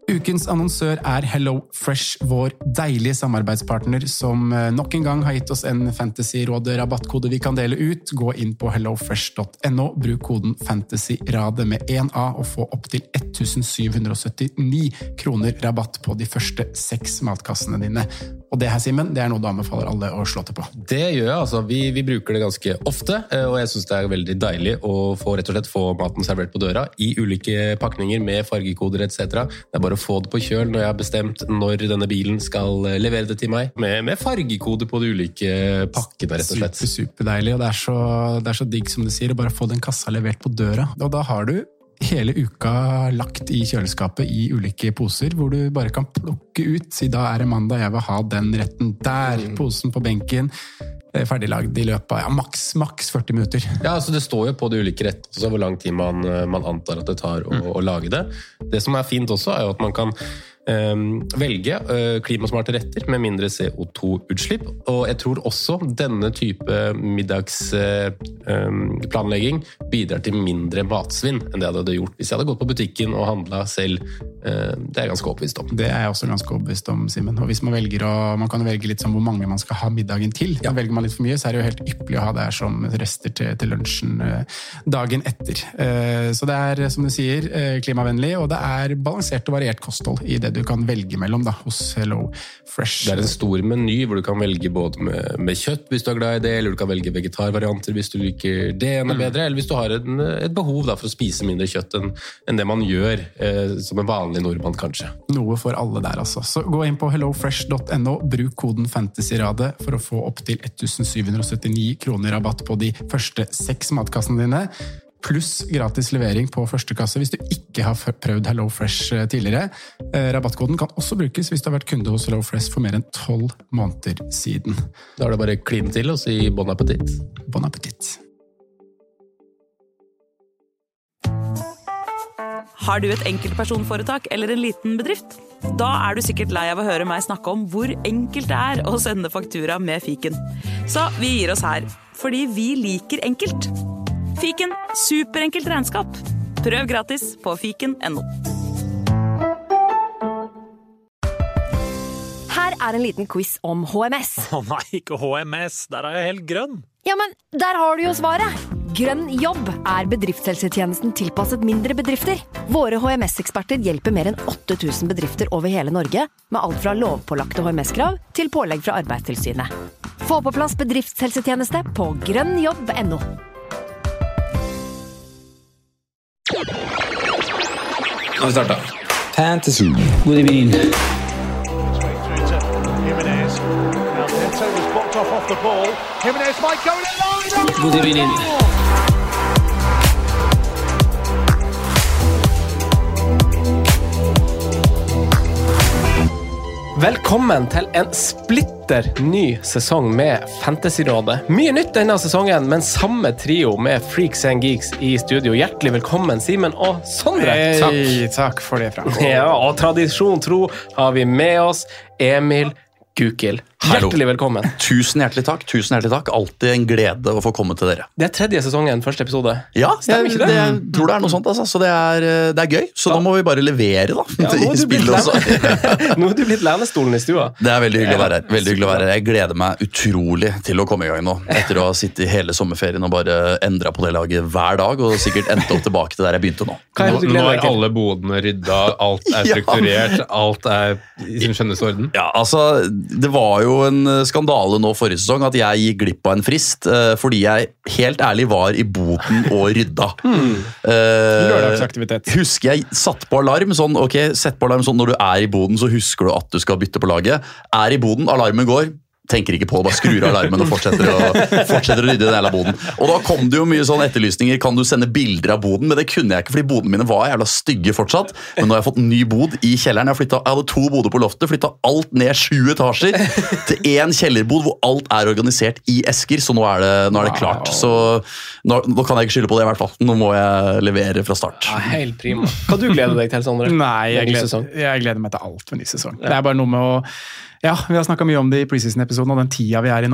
Ukens annonsør Hello Fresh, vår deilige samarbeidspartner som nok en gang har gitt oss en Fantasyrådet-rabattkode vi kan dele ut. Gå inn på hellofresh.no, bruk koden FANTASYRADE med 1A og få opp til 1779 kroner rabatt på de første 6 matkassene dine. Og det her, Simen, det noe du anbefaler alle å slå til på. Det gjør jeg, altså. Vi bruker det ganske ofte, og jeg synes det veldig deilig å rett og slett få maten servert på døra i ulike pakninger med fargekoder etc. Det bare å få det på kjøl når jeg har bestemt når denne bilen skal levere det til meg, med fargekode på de ulike pakkene, rett og slett. Superdeilig, og det er så digg som du sier, å bare få den kassa levert på døra. Og da har du hele uka lagt i kjøleskapet i ulike poser, hvor du bare kan plukke ut, si da det mandag, jeg vil ha den retten der, posen på benken, ferdiglagd i løpet av maks 40 minutter. Ja, altså det står jo på de ulike rettene, så hvor lang tid man antar at det tar å lage det. Det som fint også jo at man kan velge klimasmarte retter med mindre CO2-utslipp, og jeg tror også denne type middagsplanlegging bidrar til mindre matsvinn enn det jeg hadde gjort hvis jeg hadde gått på butikken og handlet selv. Det jeg ganske overbevist om. Det jeg også ganske overbevist om, Simen. Og hvis man velger man kan velge litt som hvor mange man skal ha middagen til. Ja. Velger man litt for mye, så det jo helt ypperlig å ha det her som rester til lunsjen dagen etter. Så det som du sier, klimavennlig, og det balansert og variert kosthold i det du kan velge mellom da, hos Hello Fresh. Det en stor meny hvor du kan velge både med kjøtt hvis du glad i det, eller du kan velge vegetarvarianter hvis du liker det bedre, eller hvis du har et behov da, for å spise mindre kjøtt enn det man gjør som en vanlig nordmann kanskje. Noe for alle der altså. Så gå inn på hellofresh.no, bruk koden FANTASYRADE for å få opp til 1779 kroner rabatt på de første 6 matkassene dine, pluss gratis levering på første kasse hvis du ikke har prøvd Hello Fresh tidligere. Rabattkoden kan også brukes hvis du har vært kunde hos Hello Fresh for mer enn 12 måneder siden. Da det bare kline til og si bon appétit. Bon appétit. Har du et enkeltpersonforetak eller en liten bedrift? Da du sikkert lei av å høre meg snakke om hvor enkelt det å sende faktura med Fiken. Så vi gir oss her, fordi vi liker enkelt. Fiken, superenkelt regnskap. Prøv gratis på fiken.no. Her en liten quiz om HMS. Nei, ikke HMS. Der jeg helt grønn. Ja, men der har du jo svaret. Grønn jobb bedriftshelsetjenesten tilpasset mindre bedrifter. Våre HMS-eksperter hjelper mer enn 8000 bedrifter over hele Norge, med alt fra lovpålagte HMS-krav til pålegg fra Arbeidstilsynet. Få på plass bedriftshelsetjeneste på grønnjobb.no. Kan vi starte? Fantasy. God evening. God evening. Velkommen til en splitter ny sesong med Fantasyrådet. Mye nytt denne sesongen, men samme trio med Freaks and Geeks i studio. Hjertelig velkommen, Simen og Sondre. Hei, takk for det, Frank. Ja, og tradisjon tro har vi med oss Emil Gukild. Hjertelig velkommen. Tusen hjertelig takk. Alltid en glede å få komme til dere. Det 3. sesongen, første episode. Ja, jeg tror det noe sånt, altså. Så det er gøy. Så da må vi bare levere, da. Ja, nå har du blitt lænestolen i stua. Det veldig hyggelig å være her. Veldig hyggelig å være her. Jeg gleder meg utrolig til å komme i gang nå. Etter å ha sittet hele sommerferien og bare endret på det laget hver dag, og sikkert endte opp tilbake til der jeg begynte nå. Nå alle bodene rydda, alt strukturert, alt i sin skjønneste orden. Ja, altså, det var jo en skandale nå forrige sesong at jeg gikk glipp av en frist fordi jeg helt ærlig var i boden og rydda. Lørdagsaktivitet. Husker jeg satt på alarm sånn, ok, sett på alarm sånn når du i boden så husker du at du skal bytte på laget. I boden, alarmen går, tenker ikke på det, bare skrur av alarmen og fortsetter å rydde den hele boden. Og da kom det jo mye sånn etterlysninger, kan du sende bilder av boden? Men det kunne jeg ikke, fordi bodene mine var jævla stygge fortsatt. Men nå har jeg fått ny bod i kjelleren. Jeg hadde 2 boder på loftet, flyttet alt ned 7 etasjer til 1 kjellerbod hvor alt organisert i esker, så nå er det klart. Så nå kan jeg ikke skylde på det i hvert fall. Nå må jeg levere fra start. Ja, helt prima. Hva du gleder deg til, Sondre? Nei, jeg gleder meg til alt for ny sesong. Det bare noe med å... Ja, vi har snakket mye om det i preseason-episoden og den tida vi i nå.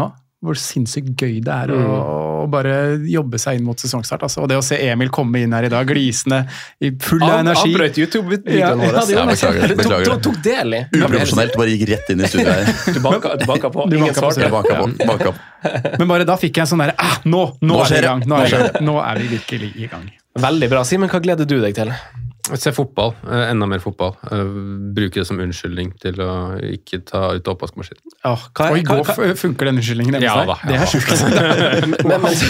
hvor sinnssykt gøy det er å bare jobbe seg inn mot sesongstart. Altså. Og det å se Emil komme inn her i dag, glisende, i full av energi. Avbrøt YouTube-videoen vår. Beklager. Tok del i. Uprofesjonelt, bare gikk rett inn i studiet her. Du banka på. Ingen svarte. Banka på. Men bare da fikk jeg en sånn der, nå er vi i gang. Nå er vi virkelig i gang. Veldig bra. Simen, hva gleder du deg til? Se fotball, enda mer fotball. Bruke det som unnskyldning til å ikke ta ut oppvaskmaskinen. Og i går funker den unnskyldningen hjemme Ja hos da. deg. Det er sjukt.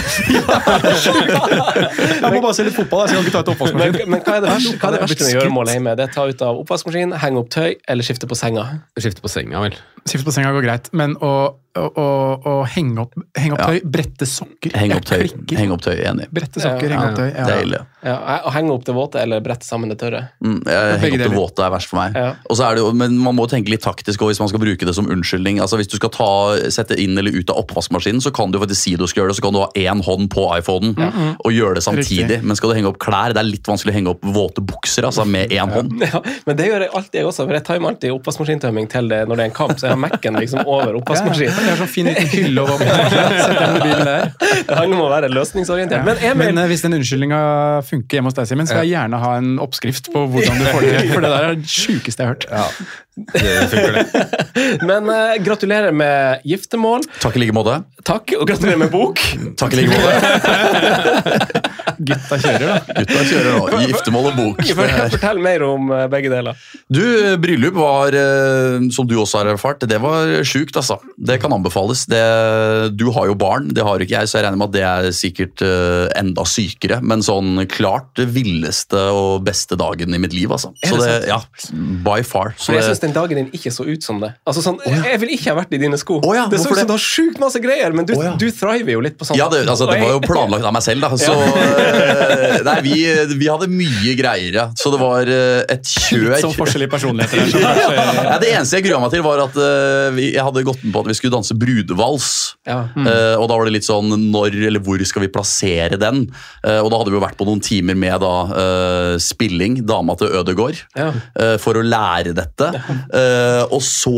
Jeg må bare se litt fotball, jeg skal ikke ta ut oppvaskmaskinen. Men hva er det verste med gjøremålet hjemme? Det er ta ut av oppvaskmaskinen, henge opp tøy eller skifte på senga? Skifte på senga, vel. Skifte på senga går greit, men å henge opp tøy, brette sokker. Henge opp tøy, enig. Brette sokker, henge opp tøy. Ja. Deilig. Ja, å henge opp det våte eller brette sammen det tørre? Henge opp det våte er verst for meg. Ja. Og så er det jo, men man må tenke litt taktisk også, hvis man skal bruke det som unnskyldning. Altså hvis du skal sette inn eller ut av oppvaskmaskinen, så kan du faktisk si du skal gjøre det, så kan du ha en hånd på iPhonen og gjøre det samtidig. Riktig. Men skal du henge opp klær, det er litt vanskelig å henge opp våte bukser altså, med en hånd. Ja, men det gjør jeg alltid jeg også, for jeg timer alltid oppvaskmaskintømming til det når det er en kamp, så jeg har Mac-en liksom over oppvaskmaskinen. Jeg har sånn fin liten hylle over setter mobilen der. Det handler om å være løsningsorientert. Men hvis den unnskyldningen funker hjemme hos deg, Simen, så vil jeg gjerne ha en oppskrift på hvordan du får det til, for det der er det sjukeste jeg har hørt. Ja, det funker det. Men gratulerer med giftermål. Takk i like måte. Takk, og gratulerer med bok. Takk i like måte. Gutta kjører da. Gutta kjører nå. Giftermål og bok. Fortell mer om begge deler. Du, bryllup var, som du også har erfart, det var sjukt altså. Det kan anbefales. Du har jo barn, det har ikke jeg, så jeg regner med at det er sikkert enda sykere, men sånn klart det villeste og beste dagen i mitt liv altså. Så det, ja, by far. Så for jeg synes den dagen din ikke så ut som det. Altså sånn, jeg vil ikke ha vært i dine sko. Ja, det så ut som du har sjukt masse greier, men du thriver jo litt på sånt. Ja, det var jo planlagt av meg selv da, så nei, vi hadde mye greier, ja. Så det var et kjør. Litt sånn forskjellig personligheter. Ja, det eneste jeg gruet meg til var at jeg hadde gått med på at vi skulle danse brudevals. Ja. Og da var det litt sånn, når eller hvor skal vi plassere den? Og da hadde vi jo vært på noen timer med da, spilling, dama til Ødegård, for å lære dette. Og så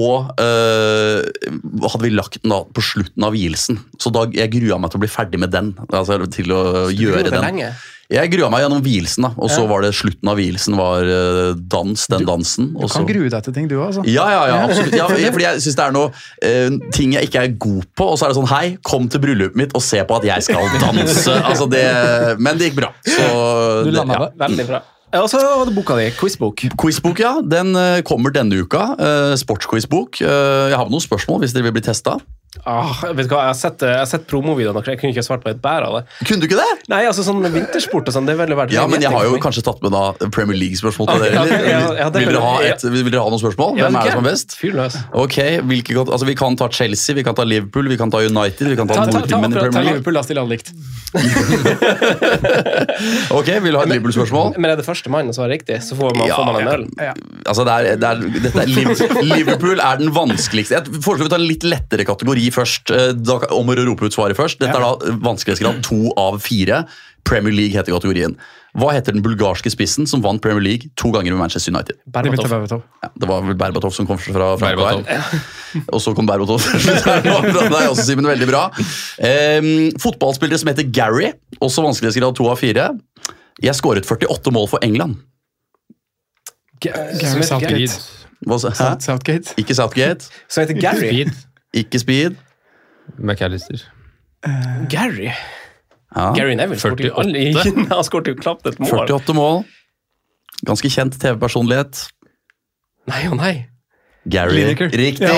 hadde vi lagt den da på slutten av vielsen. Så da jeg gruet meg til å bli ferdig med den, altså til å gjøre den. Lenge. Jeg gruet meg gjennom vielsen da, og så var det slutten av vielsen var den dansen. Du kan grue deg til ting du også. Ja, absolutt. Ja, fordi jeg synes det er noe ting jeg ikke er god på, og så er det sånn, hei, kom til bryllupet mitt og se på at jeg skal danse. Altså men det gikk bra. Så, du landet det. Veldig bra. Og så hadde boka di, quizbok. Quizbok, ja. Den kommer denne uka. Sportsquizbok. Jeg har noen spørsmål hvis dere vil bli testet. Vet du hva, jeg har sett promovideoen, og jeg kunne ikke svart på et bær av det. Kunne du ikke det? Nei, altså sånn vintersport og sånn, det er veldig verdt. Ja, men jeg har jo kanskje tatt med da Premier League-spørsmål til dere. Vil dere ha noen spørsmål? Hvem er det som er best? Fyr løs. Ok, altså vi kan ta Chelsea, vi kan ta Liverpool, vi kan ta United, vi kan ta Nordtimen i Premier Ta League. Liverpool, da stiller alle likt. Ok, vil du ha et Liverpool-spørsmål? Men er det første mann som er riktig, så får man en øl. Altså, Liverpool er den vanskeligste. Jeg foreslår vi tar en litt lettere kategori først, om å rope ut svaret først. Dette er da vanskelighetsgrad 2 av 4. Premier League heter kategorien. Hva heter den bulgarske spissen som vant Premier League 2 ganger med Manchester United? Berbatov. Ja, det var vel Berbatov som kom fra her. Og så kom Berbatov. Det er også, Simen, veldig bra. Fotballspillere som heter Gary, også vanskelighetsgrad 2 av 4. Jeg skåret 48 mål for England. Gary Southgate. Southgate? Ikke Southgate. Så heter Gary. Speed. Ikke Speed. McAllister. Gary. Ja. Gary Neville skårte jo aldri. Han skårte jo knapt et mål. 48 mål. Ganske kjent TV-personlighet. Nei og nei. Gary. Lineker. Riktig.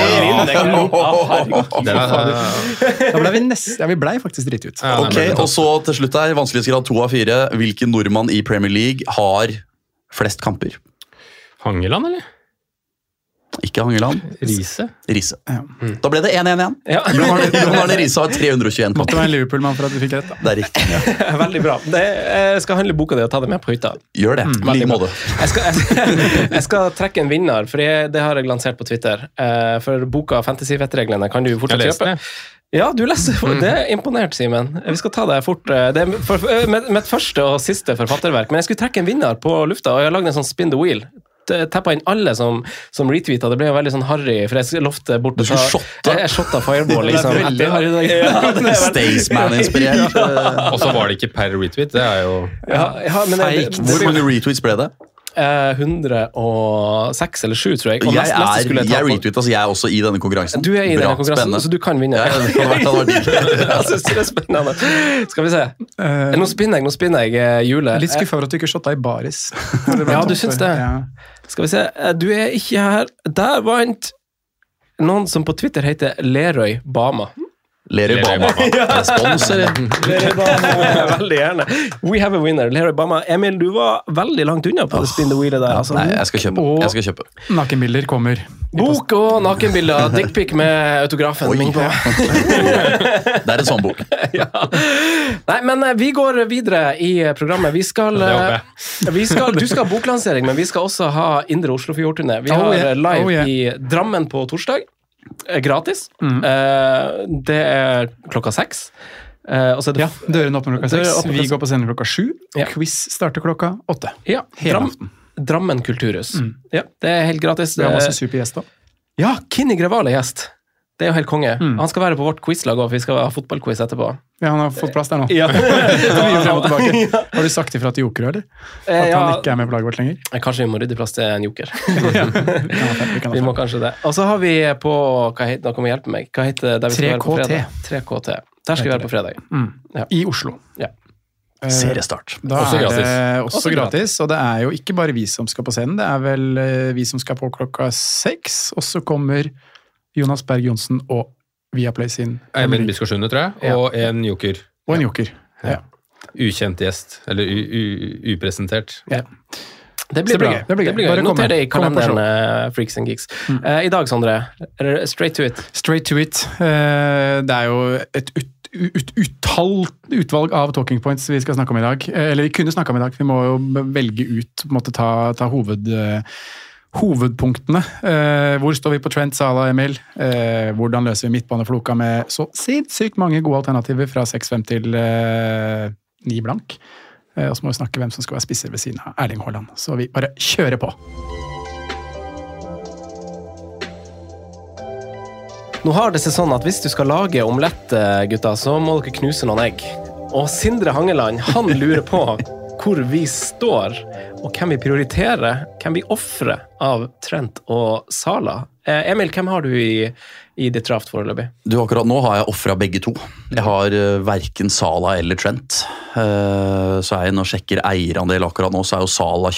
Vi ble faktisk dritt ut. Ok, og så til slutt her, vanskelighetsgrad 2 av 4. Hvilken nordmann i Premier League har flest kamper? Hangeland, eller? Ikke Hangeland. Riise. Ja. Da ble det 1-1 igjen. Ja. Jon Arne Riise har 321 Måtte kamper. være en Liverpool-mann for at vi fikk rett da. Det er riktig. Veldig bra. Jeg skal handle boka di og ta det med på hytta. Gjør det. Like måte. Jeg skal trekke en vinner, for det har jeg lansert på Twitter. For boka Fantasy-vettreglene kan du fortsatt kjøpe. Ja, du leser. Det er imponert, Simen. Vi skal ta det fort. Det er mitt første og siste forfatterverk, men jeg skulle trekke en vinner på lufta, og jeg har laget en sånn spin the wheel. tappet inn alle som retweetet. Det ble jo veldig sånn harry, for jeg lovte bort. Du skulle shotte? Jeg shotta Fireball, liksom. Det er veldig harry dag. Staysman-inspirert. Og så var det ikke per retweet, det er jo men Hvor mange retweets ble det? 106 eller 7, tror jeg. Og Jeg neste retweet, altså jeg er også i denne konkurransen. Du er i Bra, denne konkurransen, spennende. så du kan vinne. Ja, det kan være digg. Jeg synes det er spennende. Skal vi se. Nå spinner jeg Jule. Litt skuffet over at du ikke shotta i baris. Ja, du syns det. Ja. Skal vi se. Du er ikke her. Der vant noen som på Twitter heter Leroy Bama. Leroy Bama. Sponsor. Leroy Bama. Veldig gjerne. We have a winner. Leroy Bama. Emil, du var veldig langt unna på det spin the wheelet der. Altså. Nei, jeg skal kjøpe. Nakenbilder kommer. Bok og nakenbilder. Dickpic med autografen min på. Det er en sånn bok. Ja. Nei, men vi går videre i programmet. Du skal ha boklansering, men vi skal også ha Indre Oslofjord-turné. Vi har live i Drammen på torsdag. Gratis. Det er klokka 6. Døren åpner klokka 6. Vi går på scenen klokka 7. Ja. Quiz starter klokka 8. Ja, Drammen Kulturhus. Ja, det er helt gratis. Vi har masse supergjester. Ja, Kinni Greval er gjest. Det er jo helt konge. Han skal være på vårt quizlag også, for vi skal ha fotballquiz etterpå. Ja, han har fått plass der nå. Ja. Har du sagt ifra til Joker, eller? At han ikke er med på laget vårt lenger? Kanskje vi må rydde plass til en Joker. Vi må kanskje det. Og så har vi på, nå kan vi hjelpe meg, hva heter det vi skal være på fredag? 3KT. Der skal vi være på fredag. Ja. I Oslo. Ja. Seriestart. Da også er gratis. det også gratis, og det er jo ikke bare vi som skal på scenen, det er vel vi som skal på klokka 6, og så kommer Jonas Berg Johnsen og Viaplay sin Eivind Biskår Sunde, tror jeg, og en joker. Og en joker. Ja. Ukjent gjest, eller upresentert. Ja. Det blir bra. Det blir gøy. Bare noter det i kalenderen, Freaks and Geeks. I dag, Sondre, er det straight to it? Straight to it. Det er jo et utvalg av talking points vi skal snakke om i dag. Eller vi kunne snakke om i dag. Vi må jo velge ut, på en måte ta hovedpunktene. Hvor står vi på Trent, Salah, Emil? Hvordan løser vi midtbanefloka med så sinnssykt mange gode alternativer fra 6-5 til 9 blank? Og så må vi snakke hvem som skal være spisser ved siden av Erling Haaland. Så vi bare kjører på. Nå har det seg sånn at hvis du skal lage omelett, gutta, så må dere knuse noen egg. Og Sindre Hangeland, han lurer på hvor vi står, og hvem vi prioriterer, hvem vi offrer av Trent og Salah. Emil, hvem har du i ditt draft foreløpig? Akkurat nå har jeg offret begge to. Jeg har hverken Salah eller Trent. Så er jeg nå sjekker eierandel akkurat nå, så er jo Salah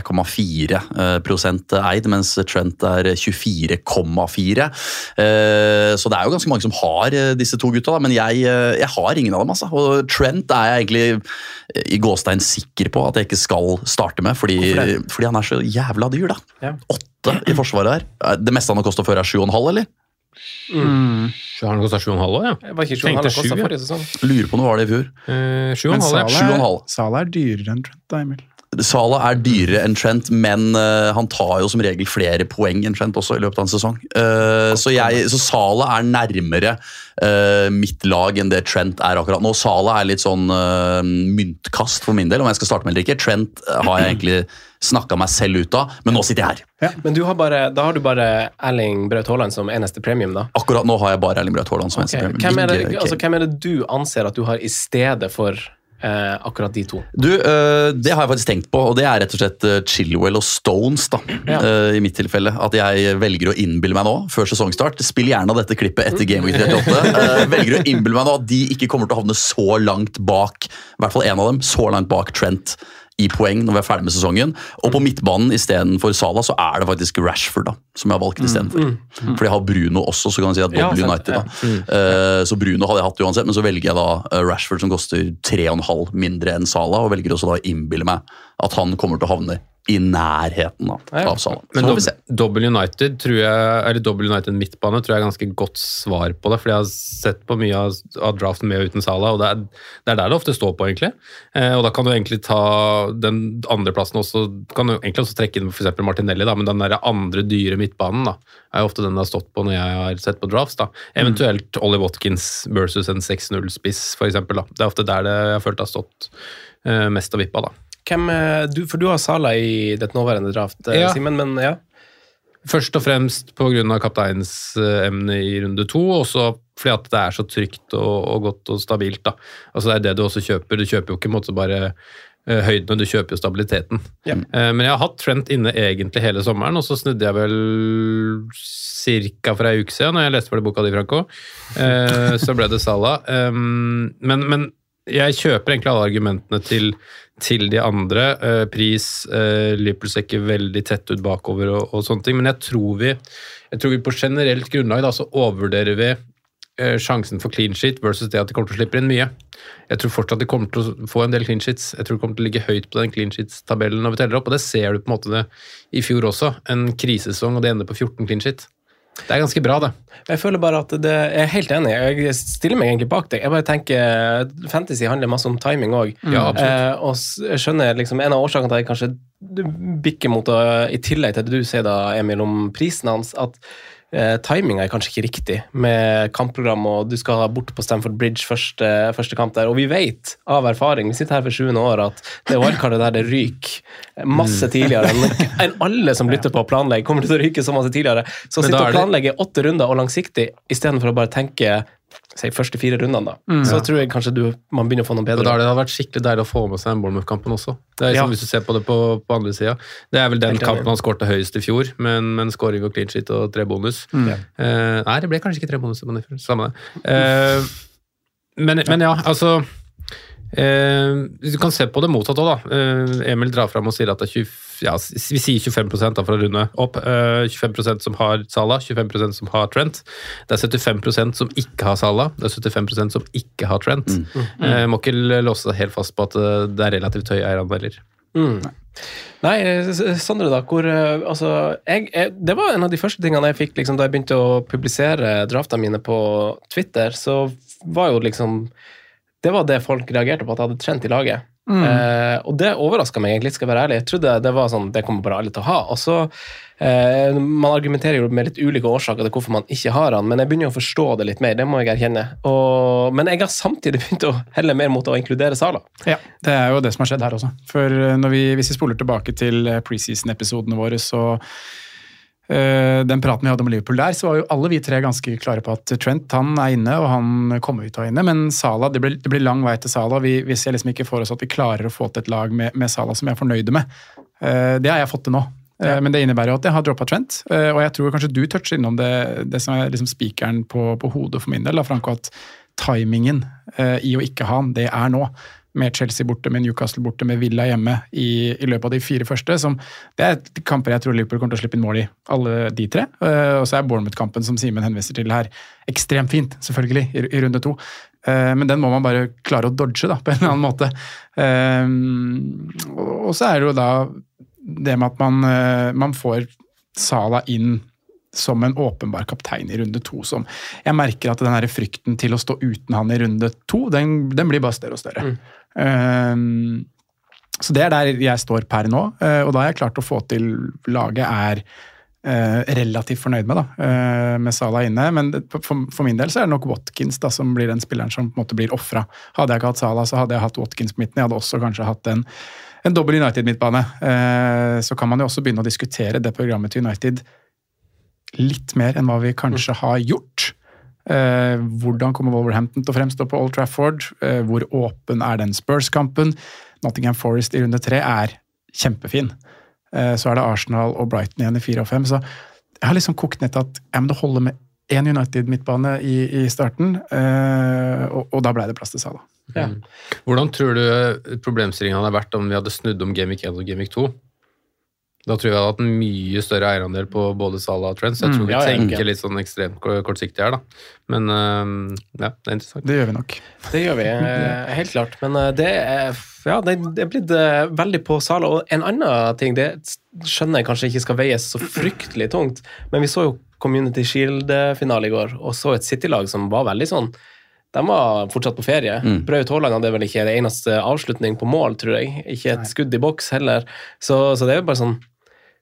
23,4% eid, mens Trent er 24,4%. Så det er jo ganske mange som har disse to gutta, da, men jeg har ingen av dem, altså. Og Trent er jeg egentlig i gåstein sikker på at jeg ikke skal starte med, fordi han er så jævla dyr, da. Ja. 8 i forsvaret her. Det meste han har kostet før er 7,5, eller? Har han kostet 7,5 også, ja? Jeg var ikke 7,5 kostet forrige sesong. Lurer på noe var det i fjor. 7,5. Salah er dyrere enn Trent, da, Emil. Salah er dyrere enn Trent, men han tar jo som regel flere poeng enn Trent også i løpet av en sesong. Så Salah er nærmere mitt lag enn det Trent er akkurat nå. Salah er litt sånn myntkast for min del, om jeg skal starte med eller ikke. Trent har jeg egentlig snakket meg selv ut av, men nå sitter jeg her. Ja. Men da har du bare Erling Braut Haaland som eneste premium, da? Akkurat nå har jeg bare Erling Braut Haaland som eneste premium. Hvem er det du anser at du har i stedet for akkurat de to? Det har jeg faktisk tenkt på, og det er rett og slett Chilwell og Stones da, i mitt tilfelle. At jeg velger å innbille meg nå, før sesongstart. Spill gjerne dette klippet etter Game Week 38. Velger å innbille meg nå at de ikke kommer til å havne så langt bak, i hvert fall en av dem, så langt bak Trent i poeng når vi er ferdig med sesongen. Og på midtbanen i stedet for Salah så er det faktisk Rashford da, som jeg har valgt i stedet for. For jeg har Bruno også, så kan man si at double United da. Så Bruno hadde jeg hatt uansett, men så velger jeg da Rashford som koster 3,5 mindre enn Salah, og velger også da å innbille meg at han kommer til å havne i nærheten av Salah. Men Double United tror jeg, eller Double United midtbane tror jeg er ganske godt svar på det, fordi jeg har sett på mye av draften med og uten Salah, og det er der det ofte står på egentlig. Og da kan du egentlig ta den andre plassen også, kan du egentlig også trekke inn for eksempel Martinelli da, men den der andre dyre midtbanen da, er jo ofte den det har stått på når jeg har sett på drafts da. Eventuelt Ollie Watkins versus en 6-0 spiss for eksempel da. Det er ofte der det jeg har følt har stått mest av vippa da. For du har Salah i det nåværende draft, Simen, men ja. Først og fremst på grunn av kapteinsemne i runde 2, og så fordi at det så trygt og godt og stabilt. Da. Altså det det du også kjøper. Du kjøper jo ikke måte bare høydene, du kjøper jo stabiliteten. Ja. Men jeg har hatt Trent inne egentlig hele sommeren, og så snudde jeg vel cirka for en uke siden, når jeg leste for det boka di, Franco. Så ble det Salah. Men jeg kjøper egentlig alle argumentene til de andre. Pris, Liverpool ser ikke veldig tett ut bakover og sånne ting, men jeg tror vi på generelt grunnlag da, så overvurderer vi sjansen for clean sheet versus det at de kommer til å slippe inn mye. Jeg tror fortsatt at de kommer til å få en del clean sheets. Jeg tror de kommer til å ligge høyt på den clean sheets-tabellen når vi teller opp, og det ser du på en måte det i fjor også. En krisesesong, og det ender på 14 clean sheet. Det ganske bra, det. Jeg føler bare at jeg helt enig. Jeg stiller meg egentlig bak deg. Jeg bare tenker, fantasy handler masse om timing også. Ja, og jeg skjønner liksom, en av årsakene til at jeg kanskje bikker mot, i tillegg til det du sier da, Emil, om prisen hans, at timingen kanskje ikke riktig med kampprogram, og du skal bort på Stamford Bridge første kamp der, og vi vet av erfaring, vi sitter her for 7. år, at det wildcardet der det ryker masse tidligere enn alle som lytter på planlegg kommer til å ryke så masse tidligere, så sitter og planlegger 8 runder og langsiktig, i stedet for å bare tenke si første 4 rundene da. Så tror jeg kanskje man begynner å få noe bedre. Og da det hadde vært skikkelig deilig å få med seg en Bournemouth-kampen også. Det liksom, hvis du ser på det på andre siden. Det vel den kampen han skårte høyest i fjor, men scoring og clean sheet og 3 bonus. Nei, det ble kanskje ikke 3 bonus, men samme det. Men ja, altså du kan se på det motsatt også da. Emil drar frem og sier at det 20, vi sier 25% da fra runde opp. 25% som har Salah, 25% som har Trent. Det 75% som ikke har Salah, det 75% som ikke har Trent. Må ikke låse deg helt fast på at det relativt høye eierandeler. Nei, Sondre da, altså, det var en av de første tingene jeg fikk liksom, da jeg begynte å publisere draftene mine på Twitter, så var jo liksom det var det folk reagerte på, at jeg hadde Trent i laget. Og det overrasket meg egentlig, skal jeg være ærlig. Jeg trodde det var sånn, det kommer bare alle til å ha. Og så, man argumenterer jo med litt ulike årsaker til hvorfor man ikke har han, men jeg begynner å forstå det litt mer, det må jeg erkjenne. Men jeg har samtidig begynt å helle mer mot å inkludere Salah. Ja, det jo det som har skjedd her også. For hvis vi spoler tilbake til preseason-episodene våre, så den praten vi hadde om Liverpool der, så var jo alle vi 3 ganske klare på at Trent, han inne, og han kommer ut av inne, men Salah, det blir lang vei til Salah. Vi ser liksom ikke for oss at vi klarer å få til et lag med Salah som jeg fornøyde med. Det har jeg fått til nå. Men det innebærer jo at jeg har droppet Trent, og jeg tror kanskje du toucher innom det som liksom spikeren på hodet for min del, da, Franco, at timingen i å ikke ha han, det nå. Med Chelsea borte, med Newcastle borte, med Villa hjemme i løpet av de 4 første, det kamper jeg tror Liverpool kommer til å slippe inn mål i, alle de 3, og så Bournemouth-kampen som Simen henviser til her, ekstremt fint, selvfølgelig, i runde 2, men den må man bare klare å dodge da, på en eller annen måte, og så det jo da det med at man får Salah inn som en åpenbar kaptein i runde 2, som jeg merker at den her frykten til å stå uten han i runde 2, den blir bare større og større. Så det der jeg står per nå, og da har jeg klart å få til laget relativt fornøyd med da, med Salah inne, men for min del så det nok Watkins da, som blir den spilleren som på en måte blir offret. Hadde jeg ikke hatt Salah, så hadde jeg hatt Watkins på midten, jeg hadde også kanskje hatt en dobbel United-midtbane, så kan man jo også begynne å diskutere det programmet til United litt mer enn hva vi kanskje har gjort. Hvordan kommer Wolverhampton til å fremstå på Old Trafford? Hvor åpen den Spurs-kampen? Nottingham Forest i runde 3 kjempefin. Så det Arsenal og Brighton igjen i 4 og 5. Så jeg har liksom kokt ned til at det holder med en United-midtbane i starten, og da ble det plass til Salah. Ja. Hvordan tror du problemstillingen hadde vært om vi hadde snudd om Game Week 1 og Game Week 2? Da tror jeg vi hadde hatt en mye større eierandel på både Salah og Trent, så jeg tror vi tenker litt sånn ekstremt kortsiktig her da. Men ja, det interessant. Det gjør vi nok. Det gjør vi, helt klart. Men det blitt veldig på Salah. Og en annen ting, det skjønner jeg kanskje ikke skal veies så fryktelig tungt, men vi så jo Community Shield-finale i går, og så et City-lag som var veldig sånn, de var fortsatt på ferie. Braut Haaland hadde vel ikke det eneste avslutning på mål, tror jeg. Ikke et skudd i boks heller. Så det jo bare sånn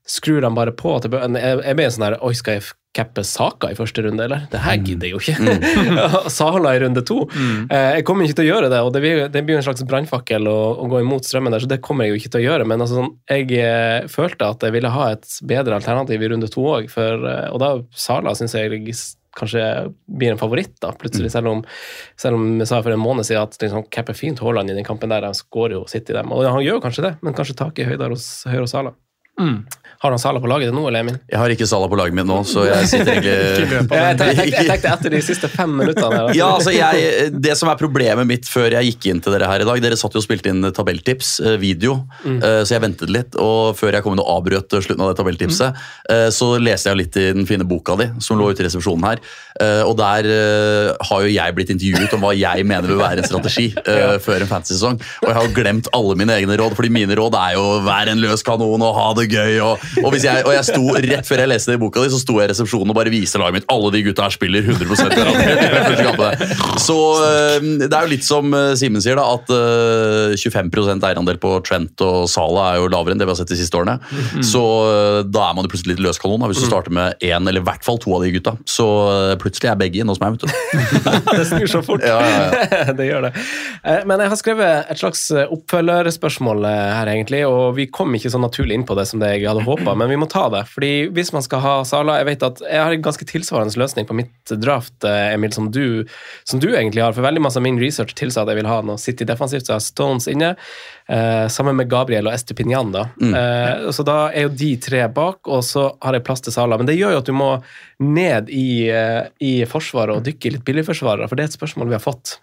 skrur de bare på. Jeg blir en sånn her, oi, skal jeg cappe Saka i første runde, eller? Det her gidder jeg jo ikke. Sala i runde 2. Jeg kommer ikke til å gjøre det, og det blir jo en slags brannfakkel å gå imot strømmen der, så det kommer jeg jo ikke til å gjøre, men altså, jeg følte at jeg ville ha et bedre alternativ i runde 2 også, og da Sala synes jeg kanskje blir en favoritt da, plutselig, selv om jeg sa for en måned siden at liksom, cappe fint Haaland i den kampen der, han skårer jo sitt i dem, og han gjør jo kanskje det, men kanskje taket høyere hos Sala. Har han Sala på laget nå, eller Emil? Jeg har ikke Sala på laget mitt nå, så jeg sitter egentlig... jeg tenkte etter de siste 5 minuttene. Her, ja, altså det som problemet mitt før jeg gikk inn til dere her i dag, dere satt jo og spilte inn tabelltips, video, så jeg ventet litt, og før jeg kom inn og avbrøt slutten av det tabelltipset, så leste jeg litt i den fine boka di, som lå ute i resepsjonen her, og der har jo jeg blitt intervjuet om hva jeg mener vil være en strategi før en fantasy-sesong, og jeg har jo glemt alle mine egne råd, fordi mine råd er jo være en løs kanon og ha det gøy, og jeg sto rett før jeg leste det i boka di, så sto jeg i resepsjonen og bare viste laget mitt, alle de gutta her spiller 100% så det er jo litt som Simen sier da, at 25% eierandel på Trent og Sala er jo lavere enn det vi har sett de siste årene, så da er man jo plutselig litt løskanon da, hvis du starter med en eller i hvert fall 2 av de gutta, så plutselig er begge inne hos meg, vet du. Det snur så fort. Ja. Det gjør det. Men jeg har skrevet et slags oppfølgerspørsmål her egentlig, og vi kom ikke så naturlig inn på det som det jeg hadde håpet, men vi må ta det, fordi hvis man skal ha Sala, jeg vet at jeg har en ganske tilsvarende løsning på mitt draft, Emil, som du egentlig har, for veldig masse av min research tilsa at jeg vil ha noe City defensivt, så jeg har Stones inne, sammen med Gabriel og Estupinian da. Så da er jo de 3 bak, og så har jeg plass til Sala, men det gjør jo at du må ned i forsvaret og dykke litt billigforsvarere, for det er et spørsmål vi har fått.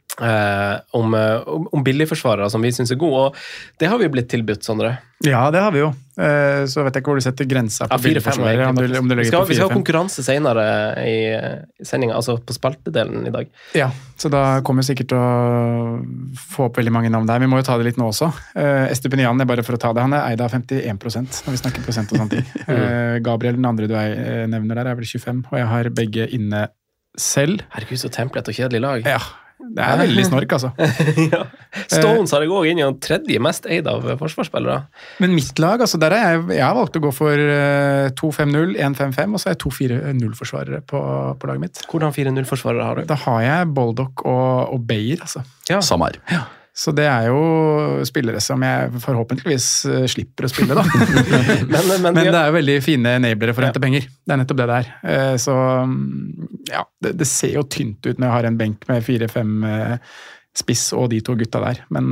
Om billigforsvarere som vi synes er gode, og det har vi jo blitt tilbudt, Sondre. Ja, det har vi jo. Så vet jeg ikke hvor du setter grensa på billigforsvarere. Vi skal ha konkurranse senere i sendingen, altså på spaltedelen i dag. Ja, så da kommer vi sikkert til å få opp veldig mange navn der. Vi må jo ta det litt nå også. Estupinian, bare for å ta det, han er eid av 51%, når vi snakker prosent og sånne ting. Gabriel, den andre du nevner der, er vel 25%, og jeg har begge inne selv. Herregud, så templet og kjedelig lag. Ja, det er veldig snork, altså. Ja. Stones har jeg også inn i den 3. mest eid av forsvarsspillere. Men mitt lag, altså der jeg har valgt å gå for 2-5-0, 1-5-5, og så er jeg 2-4-0-forsvarere på laget mitt. Hvordan 4-0-forsvarere har du? Da har jeg Baldock og Beyer, altså. Ja. Samme her. Ja. Så det er jo spillere som jeg forhåpentligvis slipper å spille da. men det er jo veldig fine enablere for å hente penger. Det er nettopp det der. Så ja, det ser jo tynt ut når jeg har en benk med 4-5 spiss og de 2 gutta der. Men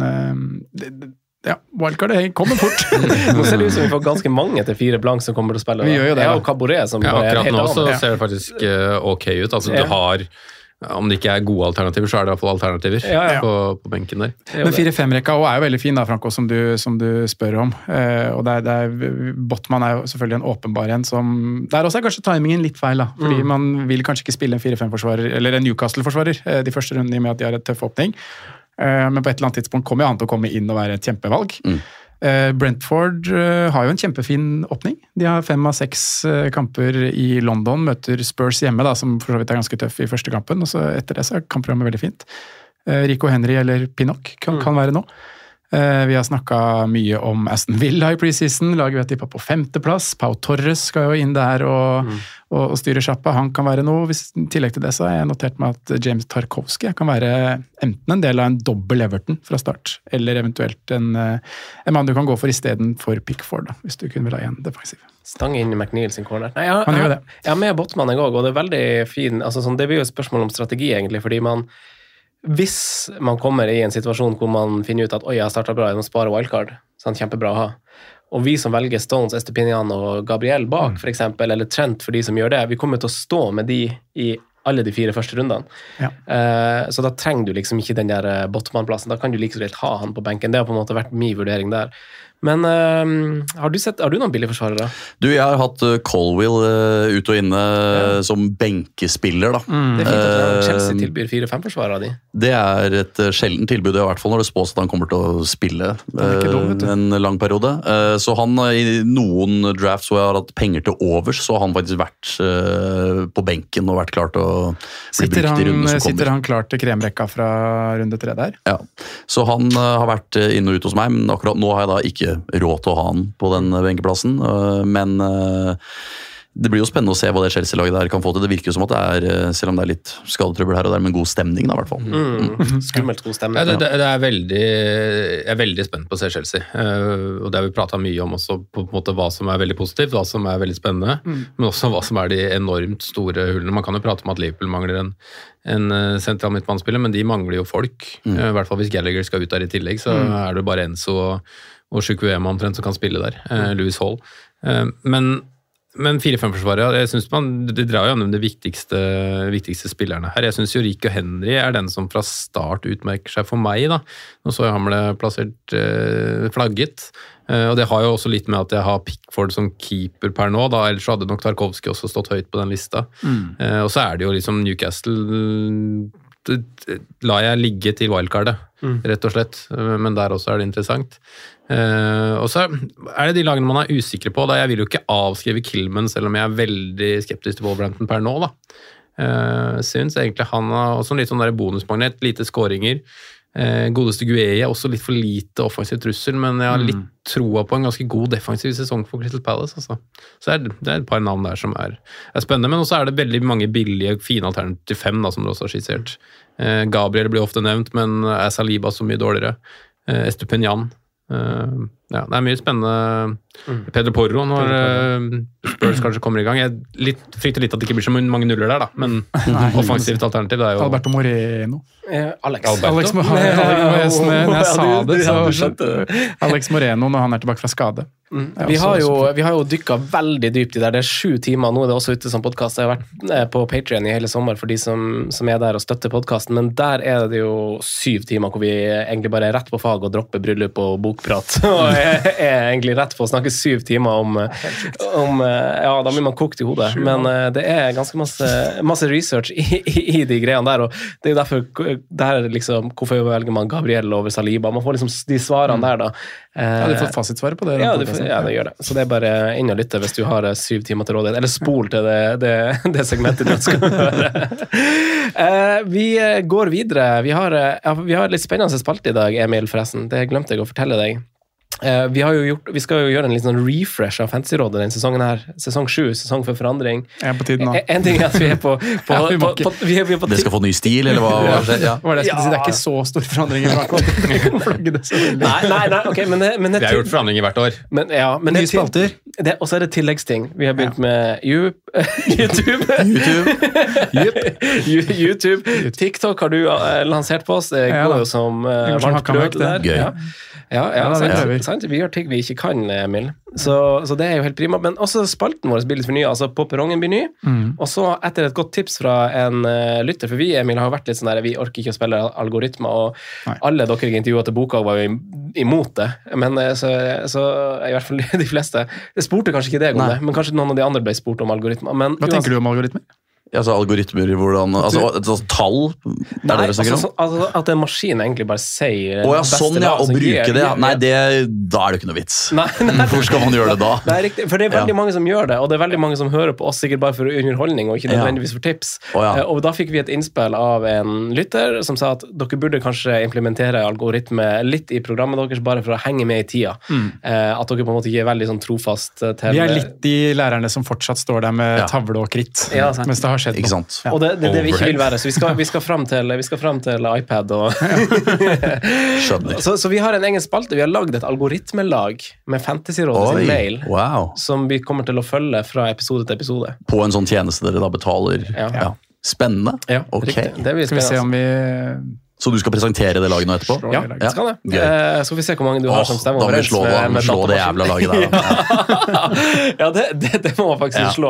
ja, wildcard kommer fort. Nå ser det ut som vi får ganske mange til 4 blank som kommer til å spille. Vi gjør jo det. Og Caboret som akkurat nå så ser det faktisk ok ut. Altså du har... Om det ikke er gode alternativer, så er det i hvert fall alternativer på benken der. Men 4-5-rekka er jo veldig fin da, Franco, som du spør om. Og Botman er jo selvfølgelig en åpenbar en som... Der også er kanskje timingen litt feil, da. Fordi man vil kanskje ikke spille en 4-5-forsvarer, eller en Newcastle-forsvarer, de første rundene i og med at de har et tøff åpning. Men på et eller annet tidspunkt kommer han til å komme inn og være et kjempevalg. Brentford har jo en kjempefin åpning. De har 5 av 6 kamper i London, møter Spurs hjemme, da, som for så vidt er ganske tøff i første kampen, og så etter det så er kampprogrammet veldig fint. Rico Henry eller Pinnock kan være nå. Vi har snakket mye om Aston Villa i preseason, laget vi har tippet på 5. plass. Pau Torres skal jo inn der og styre sjappa, han kan være noe. I tillegg til det så har jeg notert meg at James Tarkowski kan være enten en del av en dobbel Everton fra start, eller eventuelt en mann du kan gå for i stedet for Pickford, da, hvis du kunne vil ha en defensiv. Stang inn i McNeil sin corner. Nei, han gjør det. Jeg har med Botman en gang, og det er veldig fin, altså, sånn, det blir jo et spørsmål om strategi egentlig, fordi hvis man kommer i en situasjon hvor man finner ut at jeg har startet bra, jeg må spare wildcard, sånn kjempebra å ha. Og vi som velger Stones, Estupinian og Gabriel bak, for eksempel, eller Trent for de som gjør det, vi kommer til å stå med de i alle de 4 første rundene. Ja. Så da trenger du liksom ikke den der Botman-plassen, da kan du like så greit ha han på benken. Det har på en måte vært min vurdering der. Men har du noen billigforsvarere? Du, jeg har hatt Colwill ut og inne som benkespiller da. Det er fint at Chelsea tilbyr 4-5-forsvarere av de. Det er et sjelden tilbud, i hvert fall når det spås at han kommer til å spille en lang periode. Så han i noen drafts hvor jeg har hatt penger til overs, så har han faktisk vært på benken og vært klar til å bli brukt i runden som kommer. Sitter han klar til kremrekka fra runde 3 der? Ja, så han har vært inn og ut hos meg, men akkurat nå har jeg da ikke råd til å ha han på den benkeplassen, men det blir jo spennende å se hva det Chelsea-laget der kan få til. Det virker jo som at det selv om det litt skadetrøbbel her og der, men god stemning da, I hvert fall. Skummelt god stemning. Ja, jeg er veldig spent på å se Chelsea, og det har vi pratet mye om også, på en måte hva som veldig positivt, hva som veldig spennende, men også hva som de enormt store hullene. Man kan jo prate om at Liverpool mangler en sentral midtbanespiller, men de mangler jo folk. I hvert fall hvis Gallagher skal ut der I tillegg, så det bare Enzo og Chukwuema omtrent som kan spille der. Lewis Hall. Men 4-5-forsvaret, jeg synes det drar jo gjennom de viktigste spillerne her. Jeg synes jo Rico Henry den som fra start utmerker seg for meg da. Nå så jeg han ble plassert flagget, og det har jo også litt med at jeg har Pickford som keeper per nå, da, ellers hadde nok Tarkovsky også stått høyt på den lista. Og så det jo liksom Newcastle la jeg ligge til wildcardet, rett og slett, men der også det interessant. Og så det de lagene man usikre på, da jeg vil jo ikke avskrive Kilman, selv om jeg veldig skeptisk til Wolverhampton per nå da. Synes egentlig han har også litt sånn der bonusmagnet, lite skåringer. Godeste Gueye også litt for lite offensiv trussel, men jeg har litt troa på en ganske god defensiv sesong for Crystal Palace altså. Så det et par navn der som spennende, men også det veldig mange billige, fine alternativ til 5 da, som du også har skissert. Gabriel blir ofte nevnt, men Saliba så mye dårligere. Estupiñán. Ja, det mye spennende. Pedro Porro når Spurs kanskje kommer I gang. Jeg frykter litt at det ikke blir så mange nuller der da, men offensivt alternativ det jo Alberto Moreno. Alex når jeg sa det, så Alex Moreno når han tilbake fra skade. Vi har jo dykket veldig dypt I det 7 timer, nå det også ute som podcast. Jeg har vært på Patreon I hele sommer for de som der og støtter podcasten, men der det jo 7 timer hvor vi egentlig bare rett på fag og dropper bryllup og bokprat, og egentlig rett på å snakke 7 timer om ja, da blir man kokt I hodet, men det ganske masse research I de greiene der, og det jo derfor der liksom, hvorfor velger man Gabriel over Saliba, man får liksom de svarene der da. Ja, du har fått fasitsvaret på det. Ja, det gjør det. Så det bare inn og lytte hvis du har 7 timer til rådighet, eller spol til det segmentet du skal høre. Vi går videre. Vi har litt spennende spalte I dag, Emil, forresten. Det glemte jeg å fortelle deg. Vi skal jo gjøre en liten sånn refresh av Fantasyrådet den sesongen her, sesong 7, sesong for forandring. På tiden nå. En ting at vi på det skal få ny stil, eller hva skjer? Ja. Det det ikke så stor forandring Nei, ok, men vi har gjort forandringer hvert år. Men nye spalter. Og så det tilleggsting. Vi har begynt med YouTube. TikTok har du lansert på oss. Det går jo som varmt brød der. Gøy. Ja, sant. Vi gjør ting vi ikke kan, Emil. Så det jo helt prima. Men også spalten vår blir litt for ny. Altså, på perrongen blir ny. Og så etter et godt tips fra en lytter, for vi, Emil, har vært litt sånn der, vi orker ikke å spille algoritmer, og alle dere jeg intervjuet til boka var jo imot det. Men så i hvert fall de fleste, det spurte kanskje ikke deg om det, men kanskje noen av de andre ble spurt om algoritmer. Men, hva tenker du om algoritmer? Altså algoritmer, hvordan, altså tall? Nei, altså at en maskin egentlig bare sier sånn ja, å bruke det, nei, da det ikke noe vits. Nei. Hvor skal man gjøre det da? Det riktig, for det veldig mange som gjør det, og det veldig mange som hører på oss sikkert bare for underholdning, og ikke nødvendigvis for tips. Og da fikk vi et innspill av en lytter som sa at dere burde kanskje implementere algoritme litt I programmet deres, bare for å henge med I tida. At dere på en måte ikke veldig sånn trofast til... Vi litt de lærerne som fortsatt står der med tavle og kritt, mens det har skjedd ikke sant? Og det vi ikke vil være, så vi skal frem til iPad og... så vi har en egen spalte, vi har laget et algoritmelag med Fantasyrådet sin mail, som vi kommer til å følge fra episode til episode. På en sånn tjeneste dere da betaler? Ja. Spennende. Ja, okay. Det blir spennende. Skal vi se om vi... Så du skal presentere det laget nå etterpå? Ja, skal det. Så får vi se hvor mange du har som stemmer. Da må vi slå det jævla laget der. Ja, det må man faktisk slå.